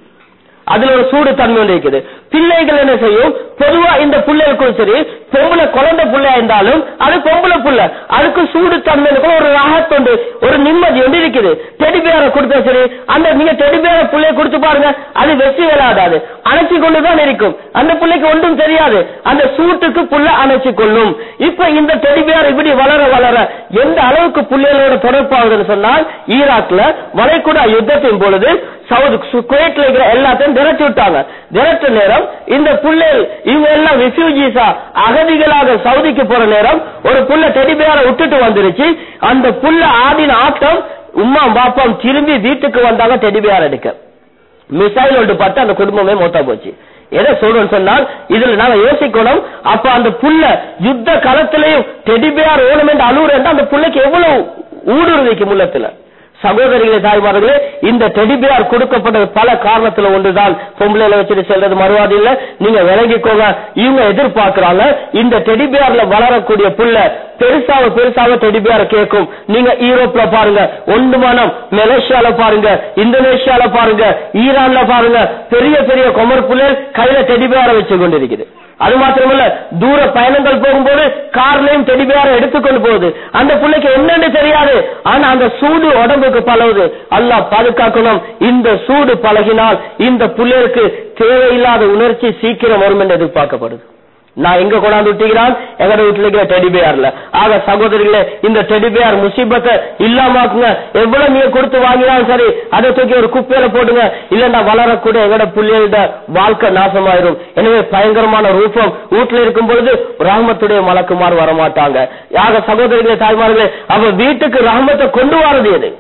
இருக்குது. பிள்ளைகள் என்ன செய்யும், பொதுவா இந்த பிள்ளைகளுக்கும் சரி, பொம்பளை குழந்தை பிள்ளையா இருந்தாலும் அது பொம்பளை பிள்ளை, அதுக்கு சூடு தன்மைக்கு ஒரு ராகத்தொண்டு, ஒரு நிம்மதி ஒன்று இருக்குது. டெடி பியாரை கொடுத்தா சரி, அந்த நீங்க டெடி பியாரை பிள்ளைய கொடுத்து பாருங்க, அது வெற்றி விளையாடாது, அணைச்சி கொண்டுதான் இருக்கும். அந்த பிள்ளைக்கு ஒன்றும் தெரியாது, அந்த சூட்டுக்கு புள்ள அணைச்சி கொள்ளும். இப்ப இந்த டெடி பியார் இப்படி வளர வளர எந்த அளவுக்கு பிள்ளைகளோட தொடர்பாகுதுன்னு சொன்னால், ஈராக்ல வளைகுடா யுத்தத்தின் பொழுது குவைட்ல இருக்கிற எல்லாத்தையும் திரட்டி விட்டாங்க. திரட்ட நேரம் இந்த புள்ளைகள் இவங்க எல்லாம் ரெஃப்யூஜிஸா அகதிகளாக சவுதிக்கு போற நேரம் ஒரு புள்ள டெடி பியாரை விட்டுட்டு வந்துருச்சு. அந்த புள்ள ஆடின ஆட்டம், உம்மா பாப்பாம் திரும்பி வீட்டுக்கு வந்தாங்க டெடி பியார் எடுக்க. மிசைல் ஒன்று பார்த்து அந்த குடும்பமே மொத்தா போச்சு. எதை சொல்றேன்னு சொன்னால், இதுல நாங்க யோசிக்கணும். அப்ப அந்த புள்ள யுத்த களத்திலையும் டெடி பியார் ஓணும் அழுகுற அந்த புள்ளைக்கு எவ்வளவு ஊடுருவிக்கு முள்ளத்துல. சகோதரிகளே, தாய்மார்களே, இந்த டெடி பியார் கொடுக்கப்பட்டது பல காரணத்துல ஒன்றுதான். பொம்பளையில வச்சுட்டு செல்றது மறுவாதி இல்ல. நீங்க விளங்கிக்கோங்க, இவங்க எதிர்பார்க்கிறாங்க இந்த டெடி பியார்ல வளரக்கூடிய புள்ள பெருசாக டெடி பியார கேட்கும். நீங்க யூரோப்ல பாருங்க, ஒன்றுமானம் மலேசியால பாருங்க, இந்தோனேஷியால பாருங்க, ஈரான்ல பாருங்க, பெரிய பெரிய கொமர் புள்ளை கையில டெடி பியார வச்சு கொண்டிருக்குது. அது மாத்திரமல்ல, தூர பயணங்கள் போகும்போது கார்லயும் டெடி பியார எடுத்துக்கொண்டு போகுது. அந்த பிள்ளைக்கு என்னன்னு தெரியாது, ஆனா அந்த சூடு உடம்புக்கு பழகுது. அல்லாஹ் பாதுகாக்கணும். இந்த சூடு பழகினால் இந்த பிள்ளைக்கு தேவையில்லாத உணர்ச்சி சீக்கிரம் வரும் என்று எதிர்பார்க்கப்படுது. நான் எங்க கொண்டாந்து விட்டீங்கிறான், எங்கட வீட்டுல இருக்கிற டெடி பியார்ல. ஆக சகோதரிகளே, இந்த டெடி பியார் முசீபத்தை இல்லாமாக்குங்க. எவ்வளவு நீங்க கொடுத்து வாங்கினாலும் சரி, அதை தூக்கி ஒரு குப்பையில போடுங்க. இல்லன்னா வளரக்கூடிய எங்கட பிள்ளைகளோட வாழ்க்கை நாசமாயிரும். எனவே பயங்கரமான ரூபம் வீட்டுல இருக்கும் பொழுது ரஹ்மத்துடைய மலக்குமார் வரமாட்டாங்க. ஆக சகோதரிகளே, தாய்மார்களே, அவ வீட்டுக்கு ரஹ்மத்தை கொண்டு வரது எது?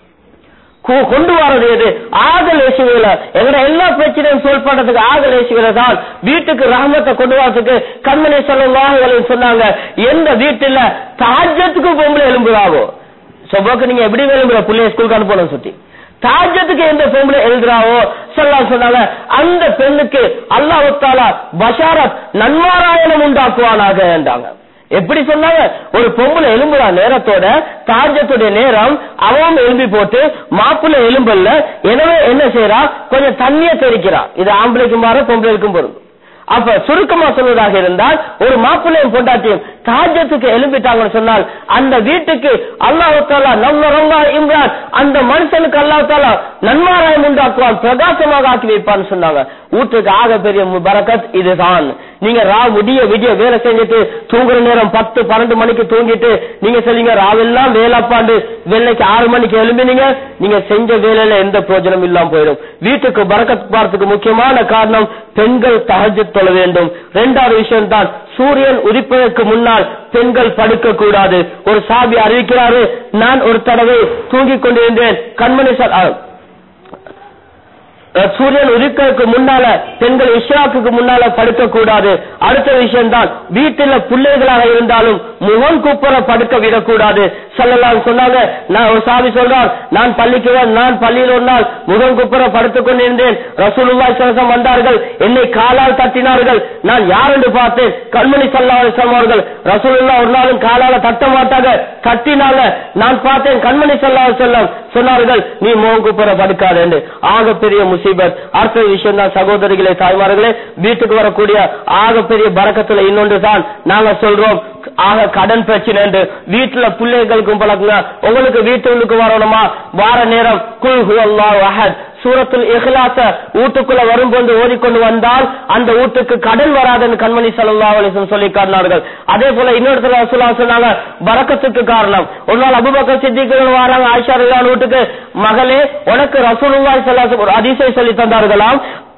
கொண்டு வரது எது? ஆகலேசுகள. எங்கட எல்லா பிரச்சனையும் சொல் பண்றதுக்கு ஆகலேசுகள தான். வீட்டுக்கு ரஹ்மத்தை கொண்டு வரதுக்கு கண்மணி ஸல்லல்லாஹு அலைஹி சொன்னாங்க, எந்த வீட்டுல தஹஜ்ஜுக்கு பொம்பளை எழும்புறாவோ, சொபக்கு நீங்க எப்படி எழும்புற பிள்ளைய ஸ்கூலுக்கு அனுப்பணும் சுத்தி, தஹஜ்ஜுக்கு எந்த பொம்பளை எழுதுறாவோ சொன்னாங்க, அந்த பெண்ணுக்கு அல்லாஹ் தஆலா பஷாரத் நன்மாராயணம் உண்டாக்குவானாக என்றாங்க. எப்படி சொன்னாங்க? ஒரு பொம்பளை எலும்புறா நேரத்தோட தஹஜ்ஜுடைய நேரம், அவன் எலும்பி போட்டு மாப்பிள்ளை எலும்பல்ல. எனவே என்ன செய்யறா, கொஞ்சம் தண்ணிய தெளிக்கிறா. இது ஆம்பளைக்கும் மாற பொம்பளைக்கும் பொருந்தும். அப்ப சுருக்கமா சொல்வதாக இருந்தால், ஒரு மாப்பிள்ளையும் பொண்டாட்டியும் தஹஜ்ஜுக்கு எழும்பிட்டாங்கன்னு சொன்னால் அந்த வீட்டுக்கு அல்லாஹ் தஆலா இம்ரான், அந்த மனுஷனுக்கு அல்லாஹ் தஆலா நன்மாராயம் உண்டாக்குவான், பிரகாசமாக ஆக்கி வைப்பான்னு சொன்னாங்க. வீட்டுக்கு ஆக பெரிய பரக்கத் இதுதான். நீங்க விடிய வேலை செஞ்சுட்டு தூங்குற நேரம் 10-12 மணிக்கு தூங்கிட்டு நீங்க சொல்லுங்க ராவெல்லாம் வேலைப்பாண்டு வெள்ளைக்கு 6 மணிக்கு எழும்பினீங்க, நீங்க செஞ்ச வேலையில எந்த பிரயோஜனம் இல்லாம போயிடும். வீட்டுக்கு பரக்கத் பார்த்துக்கு முக்கியமான காரணம் பெண்கள் தஹஜ்ஜுத் தொழ வேண்டும். 2வது விஷயம் தான், சூரியன் உதிப்பதற்கு முன்னால் பெண்கள் படுக்க கூடாது. ஒரு சாபி அறிவிக்கிறாரு, நான் ஒரு தடவை தூங்கிக் கொண்டிருந்தேன், கண்மணி சூரியன் உதிக்கிறதுக்கு முன்னால பெண்கள் இஷ்ராக்குக்கு முன்னால படுக்க கூடாது. அடுத்த விஷயம் தான் வீட்டுல பிள்ளைகளாக இருந்தாலும் முகம் குப்புற படுக்க விடக்கூடாது. ஸல்லல்லாஹு சொன்னாங்க, நான் ஒரு சாபி சொல்றான், நான் பள்ளியில் ஒரு நாள் முகம் குப்புற படுத்துக் கொண்டிருந்தேன். ரசூலுல்லாஹி ஸல்லல்லாஹு அலைஹி வஸல்லம் வந்தார்கள், என்னை காலால் தட்டினார்கள். நான் யார் என்று பார்த்தேன், கண்மணி ஸல்லல்லாஹு அலைஹி வஸல்லம் அவர்கள். ரசூலுல்லாஹ் ஒரு நாளும் காலால தட்ட மாட்டாங்க, தட்டினாங்க. நான் பார்த்தேன், கண்மணி ஸல்லல்லாஹு அலைஹி வஸல்லம் சொன்னார்கள், நீ முகம் குப்புற படுக்காத என்று. ஆக பெரிய முசீபத். அடுத்த விஷயம் தான் சகோதரிகளே, தாய்மார்களே, வீட்டுக்கு வரக்கூடிய ஆக பெரிய பரக்கத்துல இன்னொன்று தான் நாங்க சொல்றோம், ஆக கடன் பிரச்சனை என்று. வீட்டுல பிள்ளைகளுக்கும் பழக்குங்க. உங்களுக்கு வீட்டுக்கு வரணுமா, வார நேரம் குல் ஹுவல்லாஹு அஹத் சூரத்துல் இஹ்லாஸ வீட்டுக்குள்ள வரும்போது ஓதிக்கொண்டு வந்தால் அந்த வீட்டுக்கு கடன் வராதுன்னு கண்மணி ஸல்லல்லாஹு அலைஹி வஸல்லம் சொல்லி காட்டினார்கள். அதே போல இன்னொரு ரசூலுல்லாஹ் சொன்னாங்க, பரக்கத்துக்கு காரணம். ஒரு நாள் அபூபக்கர் சித்திக் வராங்க ஆயிஷா ரலியல்லாஹு வீட்டுக்கு, மகளே உனக்கு ரசூலுல்லாஹி ஸல்லல்லாஹு அலைஹி வஸல்லம் ஒரு ஹதீஸை சொல்லி தந்தார்களாம்.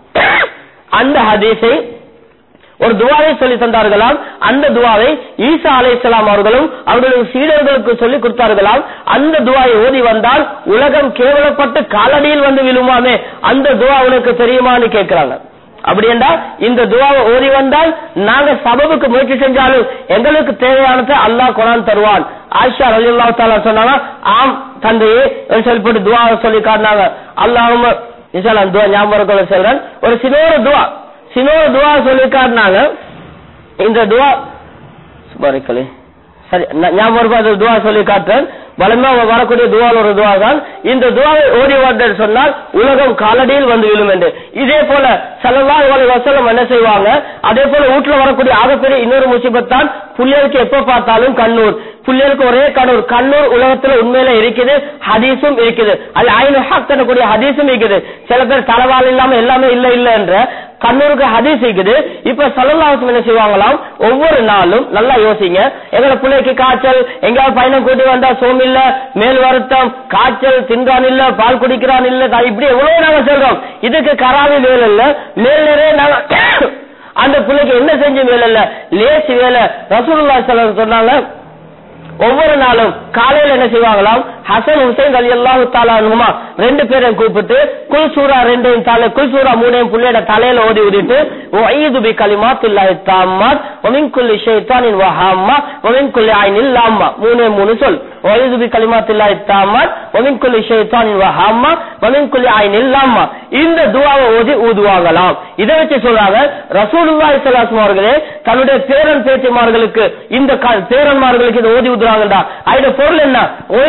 அந்த ஹதீஸை ஒரு துவாவை சொல்லி தந்தார்களாம். அந்த துவாவை ஈசா அலைஹிஸ்ஸலாம் அவர்களும் அவர்களுடைய சீடர்களுக்கு சொல்லி கொடுத்தார்களாம். அந்த துவாவை ஓதி வந்தால் உலகம் கேவலப்பட்டு காலடியில் வந்து விழுமாமே, அந்த துவா உனக்கு தெரியுமான்னு கேட்கிறாங்க. அப்படி என்றால் இந்த துவாவை ஓதி வந்தால் நாங்க சபபுக்கு முயற்சி செஞ்சாலும் எங்களுக்கு தேவையானதை அல்லாஹ் குர்ஆன் தருவான். ஆயிஷா ரலியல்லாஹு தஆலா சொன்னாங்க, ஆம் தந்தையே சொல்லி துவாவை சொல்லி காட்டினாங்க. அல்லாஹும்ம இன்ஷாஅல்லாஹ் துவா ஞாபகம் சொல்றேன். ஒரு சின்னோரு துவா சொல்லி காட்டினாங்க. இந்த துவா சுபாரிக்கலே சரி ஞாபகம் துவா சொல்லி காட்டுறேன். வளமா வரக்கூடிய துவால் ஒரு துவா தான். இந்த துவாவை ஓடி வந்தேன் சொன்னால் உலகம் காலடியில் வந்து விழும் என்று. இதே போல ஸல்லல்லாஹு அலைஹி வஸல்லம் என்ன செய்வாங்க, அதே போல வீட்டுல வரக்கூடிய ஆகப்பெரிய இன்னொரு முசீபத் தான் புள்ளைகளுக்கு எப்ப பார்த்தாலும் கண்ணூர். புள்ளைகளுக்கு ஒரே கண்ணூர் உலகத்துல உண்மையில இருக்குது, ஹதீஸும் இருக்குது. அது ஐனு ஹக் தரக்கூடிய ஹதீஸும் இருக்குது. சில பேர் தலவால் இல்லாம எல்லாமே இல்ல என்ற கண்ணூருக்கு ஹதீஸ் இருக்குது. இப்ப ஸல்லல்லாஹு அலைஹி வஸல்லம் என்ன செய்வாங்களாம், ஒவ்வொரு நாளும் நல்லா யோசிங்க, எங்களை பிள்ளைக்கு காய்ச்சல், எங்கேயாவது பயணம் கூட்டி வந்தா சோம் இல்ல, மேல் வருத்தம், காய்ச்சல், தின்றான் இல்ல, பால் குடிக்கிறான் இல்ல, இப்படி எவ்வளவு நாங்க சொல்றோம். இதுக்கு கராவி வேலை இல்ல, மேல் நிறைய நாங்க அந்த பிள்ளைக்கு என்ன செஞ்சு வேலை இல்ல, லேசி வேலை. ரசூலுல்லாஹி ஸல்லல்லாஹு அலைஹி வஸல்லம் சொன்னாங்க, ஒவ்வொரு நாளும் காலையில என்ன செய்வாங்களாம், ஹசன் ஹுசைன் ரலியல்லாஹு தஆலா அன்ஹுமா ரெண்டு பேரையும் கூப்பிட்டு குல் சூரா 2 குல் சூரா 3 புள்ளையோட தலையில ஓதி ஊதிட்டு வஈது பி கலிமாத்தில்லாஹி தாம்மாத் வ மின் குல்லி ஷைத்தானின் வஹாம்மா வ மின் குல்லி ஐனில் லாம்மா 3 சொல். வஈது பி கலிமாத்தில்லாஹி தாம்மாத் வ மின் குல்லி ஷைத்தானின் வஹாம்மா வ மின் குல்லி ஐனில் லாம்மா. இந்த துஆவை ஓதி ஊதுவாங்களாம். இதை வச்சு சொல்றாங்க, ரசூலுல்லாஹி ஸல்லல்லாஹு அலைஹி வஸல்லம் அவர்களே தன்னுடைய பேரன் பேத்திமார்களுக்கு இந்த பேரன்மார்களுக்கு இதை ஓதி ஊதுறாங்கடா. அதோட பொருள் என்ன,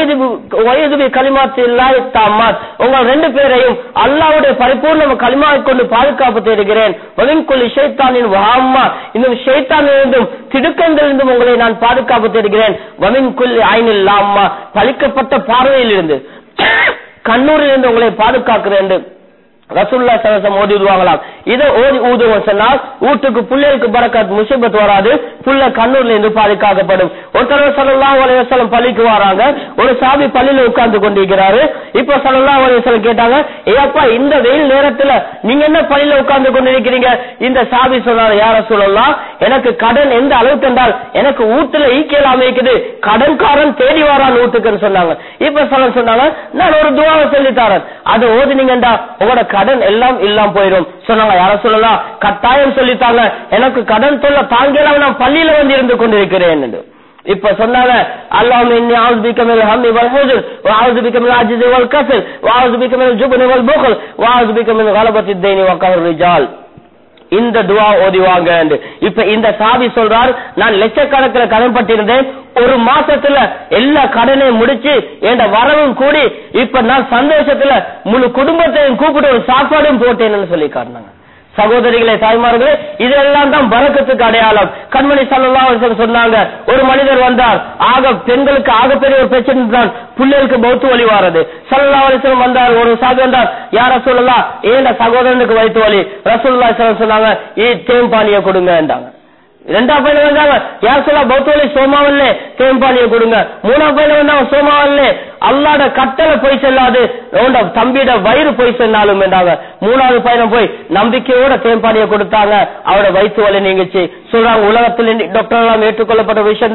வஈது பி கலிமாத்தில்லாஹி தாம்மாத், உங்க ரெண்டு பேரையும் அல்லாஹ்வுடைய பரிபூர்ண கலிமாவை கொண்டு பாதுகாப்பு தேடுகிறேன். வ மின் குல்லி ஷைத்தானின் வஹாம்மா, இந்த ஷைத்தானிலிருந்தும் திடுக்கங்களிலிருந்தும் உங்களை நான் பாதுகாப்பு தேடுகிறேன். வ மின் குல்லி ஐனில் லாம்மா, பலிக்கப்பட்ட பார்வையிலிருந்து கண்ணூரிலிருந்து உங்களை பாதுகாக்கிறேன். ரசூலுல்லாஹி ஸல்லல்லாஹு அலைஹி வஸல்லம் ஓதி ஊதுவாங்களாம். இதை ஓதி ஊதுவோம் சொன்னால் வீட்டுக்கு பிள்ளைகளுக்கு பரக்கத் முசீபத் வராது, புள்ள கண்ணூர்ல இருந்து பாதுகாக்கப்படும். ஒருத்தர் ஸல்லல்லாஹு அலைஹி வஸல்லம் பள்ளிக்கு வராங்க, ஒரு சாபி பள்ளியில உட்கார்ந்து கொண்டிருக்கிறாரு. இப்ப ஸல்லல்லாஹு அலைஹி வஸல்லம் கேட்டாங்க, ஏப்பா இந்த வெயில் நேரத்துல நீங்க என்ன பள்ளியில உட்கார்ந்து கொண்டிருக்கிறீங்க? இந்த சாபி சொன்னார், யா ரசூலல்லாஹ், எனக்கு கடன் எந்த அளவுக்கு என்றால் எனக்கு வீட்டுல ஈக்கேலாம் இருக்குது, கடன்காரன் தேடி வரான் வீட்டுக்குன்னு சொன்னாங்க. இப்ப சொன்னாங்க, நான் ஒரு துஆவை சொல்லி தரேன், அதை ஓதினீங்கடா உங்களோட கடன் எல்லாம் இல்லாம போயிடும் சொன்னாங்க. யார சொல்லலாம், கட்டாயம் சொல்லித்தாங்க, எனக்கு கடன் தொல்லை தாங்கலாம், நான் பள்ளியில வந்து இருந்து கொண்டிருக்கிறேன் என்று. இப்ப சொன்னாங்க, அல்லாஹும்ம இன்னி அஊது பிக மினல் ஹம்மி வல் ஹுஸ்ன் வ அஊது பிக மினல் அஜ்ஸி வல் கஸல் வ அஊது பிக மினல் ஜுப்னி வல் புக்ல் வ அஊது பிக மின் கலபத்தித் தைனி வ கஹர் ரிஜால். இந்த துஆ ஓதிவாங்க. இப்ப இந்த சாபி சொல்றார், நான் லட்சக்கணக்கில் கடன் பட்டிருந்தேன், ஒரு மாசத்துல எல்லா கடனையும் முடிச்சு என் வரவும் கூடி இப்ப நான் சந்தோஷத்துல முழு குடும்பத்தையும் கூப்பிட்டு ஒரு சாப்பாடும் போட்டேன்னு சொல்லி காட்டினாங்க. சகோதரிகளே, தாய்மார்களே, இதெல்லாம் தான் பரக்கத்துக்கு அடையாளம். கண்மணி ஸல்லல்லாஹு அலைஹி வஸல்லம் சொன்னாங்க, ஒரு மனிதர் வந்தார், பெண்களுக்கு ஆகப்பெரிய ஒரு பிரச்சனை தான் பிள்ளைகளுக்கு மௌத்து வலி வாரது. ஸல்லல்லாஹு அலைஹி வஸல்லம் வந்தார், ஒரு சாபி வந்தார், யா ரசூலுல்லாஹ், ஏன் சகோதரனுக்கு வயிற்று வலி? ரசூலுல்லாஹி ஸல்லல்லாஹு அலைஹி வஸல்லம் சொன்னாங்க, தேம்பானிய கொடுங்கன்றாங்க. இரண்டாம் பையன் வந்தாங்க, யார் சொல்ல பௌத்தோலி சோமாவல்லே தேம்பானிய கொடுங்க. மூணாம் பையன் வந்தாங்க, சோமாவல்லே அல்லாட கட்டளை போய் செல்லாது, தம்பியோட வயிறு போய் சென்னாலும் என்றாங்க. மூணாவது பையனை போய் நம்பிக்கையோட தேம்பானிய கொடுத்தாங்க, அவரோட வயிற்று வலி நீங்கிச்சு. சொல்றாங்க, உலகத்தில் டாக்டர் எல்லாம் ஏற்றுக்கொள்ளப்பட்ட விஷயம் தான்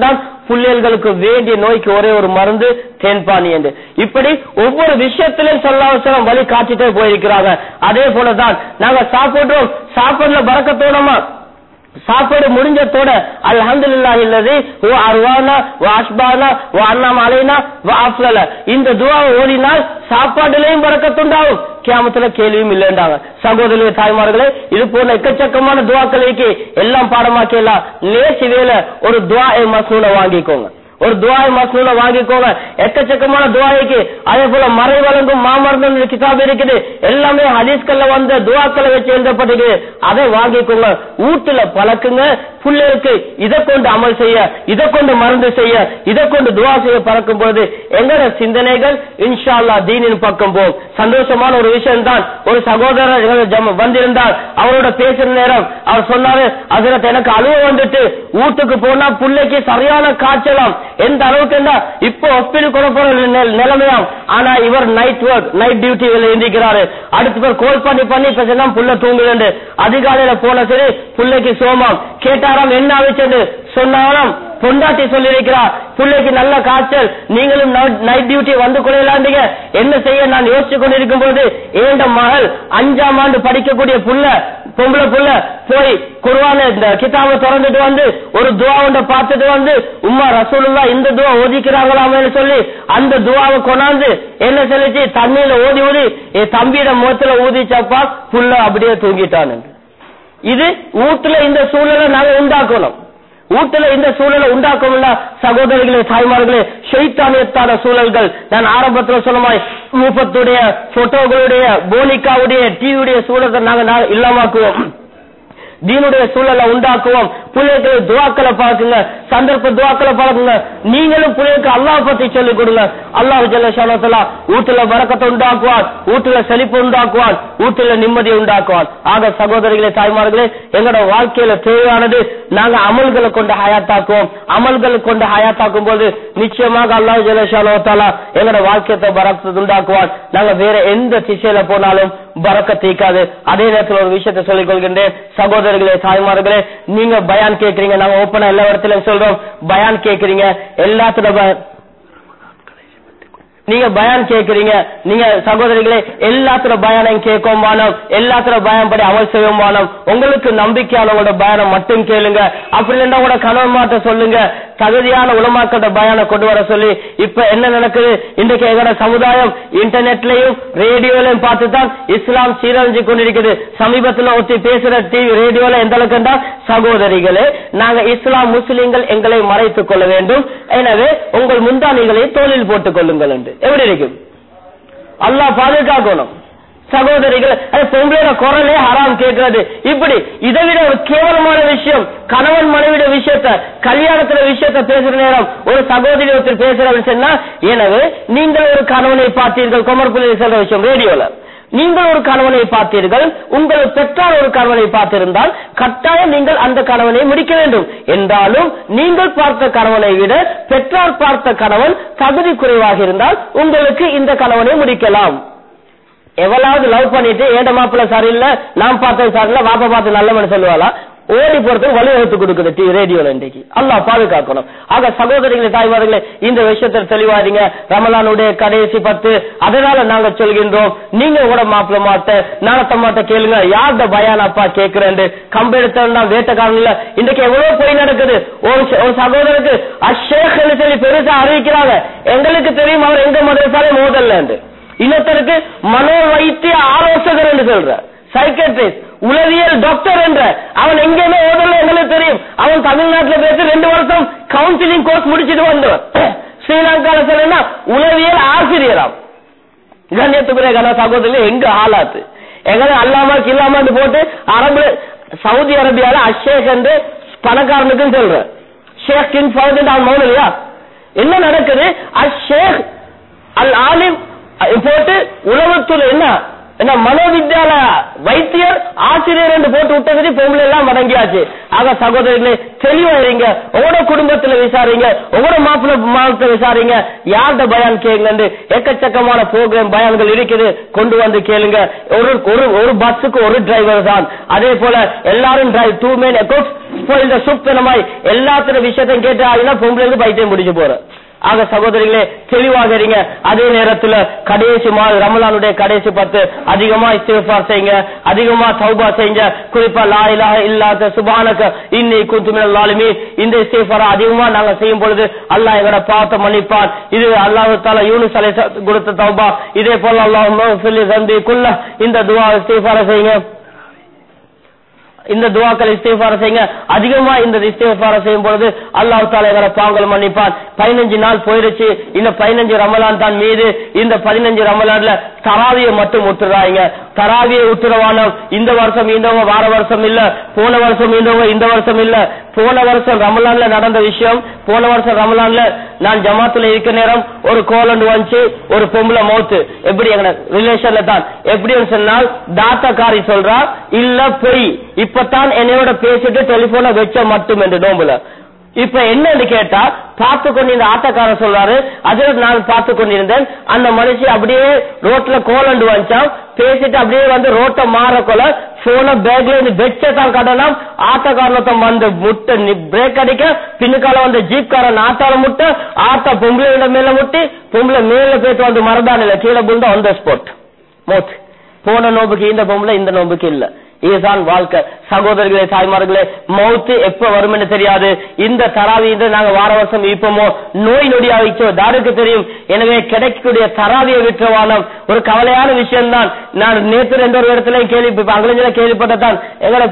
புள்ளியல்களுக்கு வேண்டிய நோய்க்கு ஒரே ஒரு மருந்து தேன்பானி என்று. இப்படி ஒவ்வொரு விஷயத்திலும் ஸல்லல்லாஹு வழி காட்டிட்டே போயிருக்கிறாங்க. அதே போலதான் நாங்க சாப்பிடுறோம், சாப்பாடுல பரக்கத்தோடமா சாப்பாடு முடிஞ்சதோட அல்ஹம்துலில்லாஹி அல்லதி வ அர்வானா வ அஸ்பானா வ அன்னம் அலைனா வ அஃலல இந்த துஆவை ஓதினால் சாப்பாடுலயும் பரக்கத் உண்டாகும், கியாமத்துல கேள்வியும் இல்லைன்றாங்க. சகோதரர்களே தாய்மார்களே, இது போல எக்கச்சக்கமான துஆக்களுக்கு எல்லாம் பாடமாக்கலாம். லேசி வேலை ஒரு துஆ மஸ்னூன வாங்கிக்கோங்க, ஒரு துஆ மஸ்னூன வாங்கிக்கோங்க. எக்கச்சக்கமான துஆக்கு அதே போல மறை வழங்கும் மாமருந்தும் கிதாப் இருக்குது. எல்லாமே ஹதீஸ்கள்ல வந்த துஆக்களை வச்சு எழுதப்பட்டது. அதை வாங்கிக்கோங்க, வீட்டுல பழக்குங்க. பிள்ளைகளுக்கு இதை கொண்டு அமல் செய்ய, இதை கொண்டு மருந்து செய்ய, இதை கொண்டு துஆ செய்ய பழக்கும் போது எங்களோட சிந்தனைகள் இன்ஷா அல்லாஹ் தீனின் பக்கம் போகும். சந்தோஷமான ஒரு விஷயம் தான், ஒரு சகோதரர் வந்திருந்தார். அவரோட பேசுற நேரம் அவர் சொன்னாரு, ஹஜ்ரத் எனக்கு அழுவ வந்துட்டு வீட்டுக்கு போனா பிள்ளைக்கு சரியான காய்ச்சலாம். எந்த அளவுக்கு இப்போ ஹாஸ்பிட்டல் கொண்டு போற நிலைமையாம். ஆனா இவர் நைட் ஒர்க், நைட் டியூட்டி எழுந்திருக்கிறாரு. அடுத்து பேர் கோல் பண்ணி பேசினா புள்ள தூங்குது. அதிகாலையில போன சரி பிள்ளைக்கு சோமாம். கேட்டாராம் என்ன ஆச்சு சொன்னாலும் பொண்டாட்டி சொல்லியிருக்கிறார், பிள்ளைக்கு நல்ல காய்ச்சல், நீங்களும் நைட் டியூட்டி வந்து கொள்ளலாண்டீங்க, என்ன செய்ய நான் யோசிச்சு கொண்டிருக்கும் போது ஏண்ட மகள் 5ஆம் ஆண்டு படிக்கக்கூடிய புள்ள, பொம்பளை புள்ள போய் குர்ஆனை இந்த கிதாபை திறந்துட்டு வந்து ஒரு துஆ ஒன்றை பார்த்துட்டு வந்து உம்மா ரசூலுல்லாஹ் இந்த துஆ ஓதிக்கிறாங்களாமேன்னு சொல்லி அந்த துஆவை கொண்டாந்து என்ன சொல்லிச்சு, தண்ணியில ஓதி ஊதி என் தம்பியிட முகத்துல ஊதிச்சப்பா புள்ள அப்படியே தூங்கிட்டானு. இது வீட்டுல இந்த சூழலை நாங்க உண்டாக்கணும். வீட்டுல இந்த சூழலை உண்டாக்கணும்னா சகோதரர்களே தாய்மார்களே, ஷைத்தானியத்தான சூழல்கள் நான் ஆரம்பத்துல சொன்னமாய் மூப்பத்துடைய போட்டோகளுடைய போனிக்காவுடைய டிவியுடைய சூழலை நாங்க இல்லாமக்குவோம். தீனுடைய சூழலை உண்டாக்குவோம். பிள்ளைகளுக்கு துஆக்களை பார்க்குங்க, சந்தர்ப்ப துஆக்களை பார்க்குங்க. நீங்களும் பிள்ளைகளுக்கு அல்லாஹ் பத்தி சொல்லிக் கொடுங்க. அல்லாஹ் ஜல்ல ஷானஹு வீட்டுல பரக்கத்தை உண்டாக்குவான், வீட்டுல செழிப்பு உண்டாக்குவான், வீட்டுல நிம்மதியை உண்டாக்குவான். ஆக சகோதரிகளே தாய்மார்களே, எங்களோட வாழ்க்கையில தேவையானது நாங்க அமல்களை கொண்டு ஹயாத்தாக்குவோம். அமல்களை கொண்டு ஹயாத்தாக்கும் போது நிச்சயமாக அல்லாஹ் ஜல்ல ஷானஹு எங்களோட வாழ்க்கையை பரக்கத்தை உண்டாக்குவான். நாங்க வேற எந்த திசையில போனாலும் பரக்கத்தீக்காது. அதே நேரத்தில் ஒரு விஷயத்தை சொல்லிக் கொள்கின்றேன் சகோதரர்களே தாய்மார்களே, நீங்க பயான் கேட்கறீங்க, நாங்க ஓப்பனா எல்லா இடத்துலயும் சொல்றோம், பயான் கேட்கறீங்க, எல்லாத்துல நீங்க பயான் கேட்கறீங்க, நீங்க சகோதரிகளே எல்லாத்துல பயானம் கேட்கும் வானம், எல்லாத்துல பயம் படி அமல் செய்யும் வானம். உங்களுக்கு நம்பிக்கையானவங்களோட பயானம் மட்டும் கேளுங்க. அப்படி இல்லைன்னா கூட கணவன் மாட்ட சொல்லுங்க, தகுதியான உலமாக்களோட பயானை கொண்டு வர சொல்லி. இப்ப என்ன நடக்குது, இன்றைக்கு எங்களோட சமுதாயம் இன்டர்நெட்லயும் ரேடியோலையும் பார்த்துதான் இஸ்லாம் சீரழிஞ்சு கொண்டிருக்குது. சமீபத்தில் ஒருத்தி பேசுற டிவி ரேடியோல எந்த அளவுக்கு சகோதரிகளே, நாங்க இஸ்லாம் முஸ்லிம்கள் எங்களை மறைத்துக் கொள்ள வேண்டும், எனவே உங்கள் முந்தானிகளை தோளில் போட்டுக் கொள்ளுங்கள் என்று. எப்படி இருக்கும்? அல்லாஹ் பாதுகாக்கணும் சகோதரிகள். பொம்பளையோட குரலே ஹராம் கேட்கிறது. இப்படி இதை விட ஒரு கேவலமான விஷயம், கணவன் மனைவிட விஷயத்த, கல்யாணத்துல விஷயத்த பேசுற நேரம் ஒரு சகோதரி ஒருத்தர் பேசுற சொன்னா, எனவே நீங்கள் ஒரு கணவனை பார்த்தீர்கள், கொமர்புள்ளி சொல்ற விஷயம் ரேடியோல, நீங்கள் ஒரு கணவனை பார்த்தீர்கள், உங்கள் பெற்றார் ஒரு கணவனை பார்த்திருந்தால் கட்டாயம் நீங்கள் அந்த கணவனை முடிக்க வேண்டும். என்றாலும் நீங்கள் பார்த்த கணவனை விட பெற்றார் பார்த்த கணவன் தகுதி குறைவாக இருந்தால் உங்களுக்கு இந்த கணவனை முடிக்கலாம். எவ்வளவு லவ் பண்ணிட்டு ஏண்ட மாப்பிள்ள சரியில்லை, நான் பார்த்தது சரியில்லை, வாப்பா பார்த்து நல்லவன்னு சொல்லுவாளா? ஓடி போறதுக்கு வழிவகுத்து கொடுக்குது ரேடியோல இன்றைக்கு. அல்லாஹ் பாதுகாக்கணும். ஆக சகோதரிகளே தாய்மார்களே, இந்த விஷயத்தில் தெளிவாதீங்க. ரமலானுடைய கடைசி 10, அதனால நாங்க சொல்கின்றோம், நீங்க கூட மாப்பிள்ள மாட்ட நாளத்த மாட்ட கேளுங்க, யார்த பயான் அப்பா கேட்கிறேன் கம்பெடுத்தா வேட்டக்காரன்ல இன்றைக்கு எவ்வளவு போய் நடக்குது. ஒரு சகோதரருக்கு அஷேக் சொல்லி பெருசா அறிவிக்கிறாங்க, எங்களுக்கு தெரியும் அவர் எங்க மதரசாலே மோதல்ல. இன்னொருத்தருக்கு மனோ வைத்திய ஆலோசகர் என்று சொல்ற, சைக்கியாட்ரிஸ்ட், உளவியல் டாக்டர் என்ற, அவன் எங்கேயுமே ஓதல எங்களுக்கு தெரியும். அவன் தமிழ்நாட்டில் பேசி 2 வருஷம் கவுன்சிலிங் கோர்ஸ் முடிச்சுட்டு வந்தவன். ஸ்ரீலங்கால சொல்ல உளவியல் ஆசிரியராம். கண்ணியத்துக்குரிய கன சகோதரி, எங்க ஆளாத்து எங்க அல்லாமா கில்லாமான்னு போட்டு அரபு சவுதி அரேபியால அஷேக் என்று பணக்காரனுக்கும் சொல்ற, ஷேக் கிங் ஃபவுண்ட் அவன் மௌனம் இல்லையா? என்ன நடக்குது? அஷேக் அல் ஆலிம் போட்டு உளவுத்துறை என்ன மனோவித்யால வைத்தியர் ஆசிரியர் என்று போட்டு விட்டது, பொம்பளை எல்லாம் மடங்கியாச்சு. ஆக சகோதரிகளே தெளிவாயிருங்க, உங்களோட குடும்பத்துல விசாரிங்க, உங்களோட மாப்பிள்ள விசாரிங்க, யார்கிட்ட பயான் கேளுங்க. எக்கச்சக்கமான ப்ரோக்ராம் பயான்கள் இருக்குது, கொண்டு வந்து கேளுங்க. ஒரு பஸ்ஸுக்கு ஒரு டிரைவர் தான். அதே போல எல்லாரும் 2 men equipped இந்த சுப்பனமாய் எல்லாத்தின விஷயத்தையும் கேட்டு ஆகினா பொம்பளைக்கு பைத்தியம் முடிச்சு போற. ஆக சகோதரிகளே தெளிவாக இருங்க. அதே நேரத்துல கடைசி ரமலானுடைய கடைசி 10 அதிகமா இஸ்திக்ஃபார் செய்யுங்க, அதிகமா தௌபா செய்யுங்க. குறிப்பா லா இலாஹ இல்லா சுப்ஹானக இன்னி குன்து மினல் ஸாலிமீன் இந்த இஸ்திக்ஃபார் அதிகமா நாங்க செய்யும் பொழுது அல்லாஹ் எங்கட பாவத்தை மன்னிப்பான். இது அல்லாஹ் தஆலா யூனுஸ் அலைஹிஸ்ஸலாம் கொடுத்த தௌபா. இதே போல அல்லாஹும்ம ஃபில் ஸம்பி குல்ல இந்த துஆ இஸ்திக்ஃபார் செய்யுங்க. இந்த துஆக்கள் இஸ்திக்ஃபார் செய்யுங்க. அதிகமா இந்த இஸ்திக்ஃபார் செய்யும் பொழுது அல்லாஹ் தஆலா எங்கட பாவங்களை மன்னிப்பான். 15 நாள் போயிடுச்சு, இந்த 15 ரமலான் தான் மீது. இந்த 15 ரமலான்ல தராவியை மட்டும் விட்டுறாங்க. தராவியை விட்டுறவானோம். இந்த வருஷம் ஈந்தவங்க வார வருஷம் இல்ல, போன வருஷம் ஈந்தவங்க இந்த வருஷம் இல்ல. போன வருஷம் ரமலான்ல நடந்த விஷயம், போன வருஷம் ரமலான்ல நான் ஜமாத்துல இருக்க நேரம் ஒரு கோலண்டு வந்துச்சு, ஒரு பொம்பளை மௌத்து. எப்படி எங்க ரிலேஷன்ல தான். எப்படின்னு சொன்னால் தாத்தாக்காரி சொல்றா இல்ல பொய், இப்பதான் என்னையோட பேசிட்டு டெலிபோனை வச்ச மட்டும் என்று நோம்புல. இப்ப என்னன்னு கேட்டா பார்த்து கொண்டிருந்த ஆட்டக்காரர் சொல்றாரு, அதில் நான் பார்த்து கொண்டிருந்தேன். அந்த மனுஷி அப்படியே ரோட்ல கோலண்டு வந்துச்சான், பேசிட்டு அப்படியே வந்து ரோட்டை மாறக்கொள்ள போன பேக்ல இருந்து வெச்சதான் கடனம். ஆட்டக்காரன் வந்து முட்டை பிரேக் அடிக்க பின்னுக்கால வந்து ஜீப் காரன் ஆட்டால முட்டை, ஆட்டா பொம்பளை மேல முட்டி, பொம்பளை மேல போயிட்டு வந்து மரதானில கீழே புழுந்தா ஆன் த ஸ்பாட் மோத். போன நோம்புக்கு இந்த பொம்பளை, இந்த நோம்புக்கு இல்ல. இதுதான் வாழ்க்கை. சகோதரர்களே தாய்மார்களே, மௌத்து எப்ப வரும் என்று தெரியாது. இந்த தராவி நாங்க வார வருஷம் இப்பமோ நோய் நொடியா வைச்சோ தாருக்கு தெரியும். எனவே கிடைக்கக்கூடிய தராவியை விட்டுவானம் ஒரு கவலையான விஷயம் தான். நான் நேற்று எந்த ஒரு இடத்துலயும் கேள்விப்பட்டதான். எங்களோட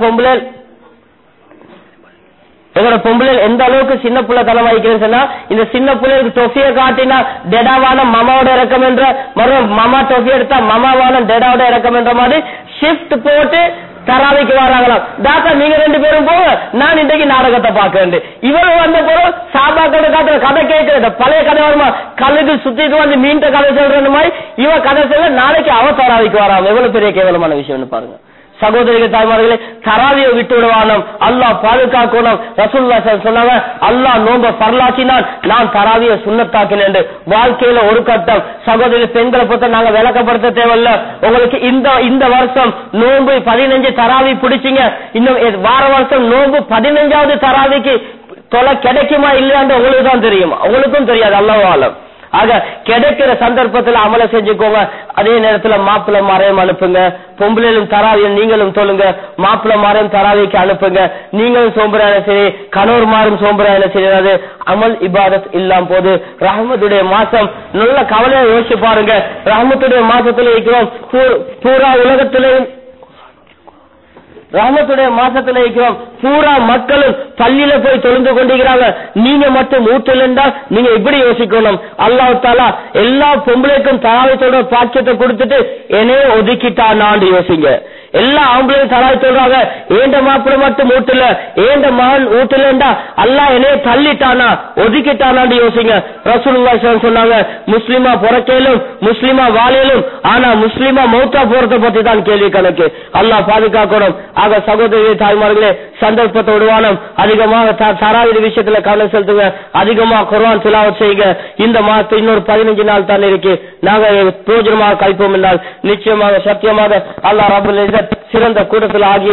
பொம்பளை எந்த அளவுக்கு சின்ன புள்ள தலை வைக்கிறேன்னு சொன்னா, இந்த சின்ன பிள்ளைக்கு தொஃபியை காட்டினா டெடாவான மாமாவோட இறக்கம் என்ற மறுபடியும் மாமா தொஃபி எடுத்தா மாமாவான டெடாவோட இறக்கம் என்ற மாதிரி ஷிப்ட் போட்டு தராவிக்கு வராங்களாம். டாக்டா நீங்க 2 பேரும் போக, நான் இன்றைக்கு நாடகத்தை பார்க்க வேண்டும். இவரும் வந்த போறோம் சாபாக்களோட காட்டுற கதை கேட்கறது பழைய கதை வருமா, கழுகு சுத்திட்டு வந்து மீன்ட்ட கதை சொல்ற மாதிரி இவ கதை சொல்ல, நாளைக்கு அவ தராவிக்கு வராம எவ்வளவு பெரிய கேவலமான விஷயம்னு பாருங்க. சகோதரிகள் தாய்மார்களே, தராவியை விட்டு விடுவானோம், அல்லாஹ் பாதுகாக்கணும். ரசூலுல்லாஹ் சொன்னாங்க, அல்லாஹ் நோம்ப பரலாக்கினான், நான் தராவியை சுன்னத்தாக்கினேன். வாழ்க்கையில ஒரு கட்டம். சகோதரி பெண்களை பொறுத்த நாங்க விளக்கப்படுத்த தேவையில்ல. உங்களுக்கு இந்த வருஷம் நோம்பு 15 தராவி பிடிச்சிங்க, இன்னும் வார வருஷம் நோம்பு 15வது தராவிக்கு தொலை கிடைக்குமா இல்லையான்னு உங்களுக்கு தான் தெரியும், உங்களுக்கும் தெரியாது, அல்லாஹ் ஆலம். ஆக கிடைக்கிற சந்தர்ப்பத்தில் அமல செஞ்சுக்கோங்க. அதே நேரத்தில் மாப்பிள்ள மாரையும் அனுப்புங்க. பொம்பளையும் தராவியும் நீங்களும் சொல்லுங்க, மாப்பிள்ள மாரையும் தராவிக்கு அனுப்புங்க. நீங்களும் சோம்பரான சரி, கணவர் மாறும் சோம்பரான செய்யாது. அமல் இபாதத் இல்லாம போது ரஹ்மத்துடைய மாசம் நல்ல கவலையை யோசிச்சு பாருங்க. ரஹ்மத்துடைய மாசத்துல இருக்கிறோம், பூரா உலகத்திலேயும் ரஹ்மத்துடைய மாசத்துல இருக்கிறோம். பூரா மக்களும் பள்ளியில போய் தொழுந்து கொண்டிருக்கிறாங்க. நீங்க மட்டும் வீட்டில் இருந்தா நீங்க இப்படி யோசிக்கணும், அல்லாஹ் தஆலா எல்லா பொம்பளைக்கும் தராவித்தோட பாக்கியத்தை கொடுத்துட்டு என்னைய ஒதுக்கிட்டானான்னு யோசிங்க. எல்லா ஆம்பளையும் தராவி சொல்றாங்க, ஏண்ட மாப்பிள்ள மட்டும் வீட்டுல, ஏண்ட மகன் வீட்டுலண்டா அல்லாஹ் என்னைய தள்ளிட்டானா ஒதுக்கிட்டானான்னு யோசிங்க. ரசூலுல்லாஹ் சொன்னாங்க, முஸ்லிமா பிறக்கையிலும் முஸ்லிமா வாழையிலும், ஆனா முஸ்லிமா மௌத்தா போறதை பத்தி தான் கேள்வி கணக்கு. அல்லாஹ் பாதுகாக்கணும். ஆக சகோதரி தாய்மார்களே, சந்தர்ப்பத்தை விடுவானம் அதிகமாக தராவி விஷயத்துல கவனம் செலுத்துங்க. அதிகமா குர்ஆன் திலாவத் செய்யுங்க. இந்த மாதத்து இன்னொரு 15 நாள் தான் இருக்கு. நாங்க பிரயோஜனமாக கழிப்போம் என்றால் நிச்சயமாக சத்தியமாக அல்லாஹ் ரப்பல் இஸ்ஸத் சிறந்த கூட்டத்தில் ஆகி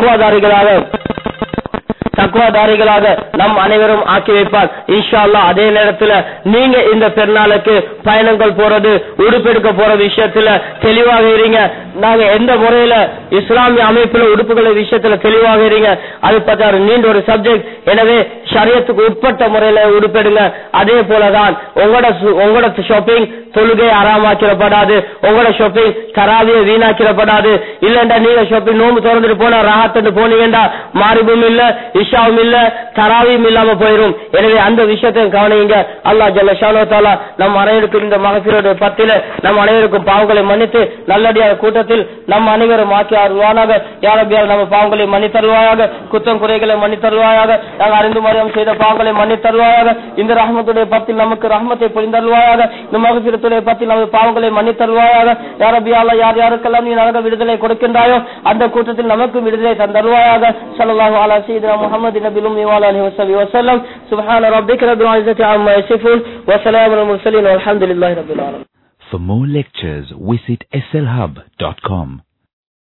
தக்வாதாரிகளாக நம் அனைவரும் ஆக்கி வைப்பார் இன்ஷா அல்லாஹ். அதே நேரத்தில் நீங்க இந்த பெருநாளுக்கு பயணங்கள் போறது, உடுப்பெடுக்க போற விஷயத்துல தெளிவாக இருங்க. நாங்க எந்த முறையில இஸ்லாமிய அமைப்புல உடுப்புகளை விஷயத்துல தெளிவாக இருங்க. அது பத்தி நீண்ட ஒரு சப்ஜெக்ட். எனவே ஷரியத்துக்கு உட்பட்ட முறையில உடுப்பெடுங்க. அதே போலதான் உங்களோட ஷாப்பிங் தொழுகை ஆறாமாக்கிடப்படாது, உங்களோட ஷாப்பிங் தராவியை வீணாக்கிடப்படாது. இல்லண்டா நீங்க ஷாப்பிங் நோம்பு திறந்துட்டு போனா ராஹத்துட்டு போனீங்கடா மாரிபும் இல்ல, இஷாவும் இல்ல, தராவியும் இல்லாம போயிரும். எனவே அந்த விஷயத்தையும் கவனிங்க. அல்லாஹ் ஜல்ல ஷானு தஆலா நம் அனைவருக்கும் இந்த மகஃபிரத்துடைய பத்தில நம் அனைவருக்கும் பாவங்களை மன்னித்து நல்லடியார் கூட்டத்தில் நம் அனைவரும் ஆக்கி அருள்வானாக. யா ரப்பி நம்ம பாவங்களை மன்னித்தருள்வாயாக, குற்றம் குறைகளை மன்னித்தருள்வாயாக, நாங்கள் அறிந்து மறியாமல் செய்த பாவங்களை மன்னித்தருள்வாயாக. இந்த ரஹ்மத்துடைய பத்தில் நமக்கு ரஹ்மத்தை பொழிந்தருள்வாயாக. இந்த மகஃபிரத்துடைய பத்தில் நமது பாவங்களை மன்னித்தருள்வாயாக. யா ரப்பி யார் யாருக்கெல்லாம் நீ நரக விடுதலை கொடுக்கின்றாயோ அந்த கூட்டத்தில் நமக்கு விடுதலை தந்தருள்வாயாக. ஸல்லல்லாஹு அலா சய்யிதினா முஹம்மதின் நபியில் உம்மி வ அலிஹி வஸல்லம். சுப்ஹான ரப்பிக ரப்பில் இஸ்ஸத்தி அம்மா யசிஃபூன் வ ஸலாமுல் முர்ஸலீன் வல்ஹம்துலில்லாஹி ரப்பில் ஆலமீன். For more lectures, visit slhub.com.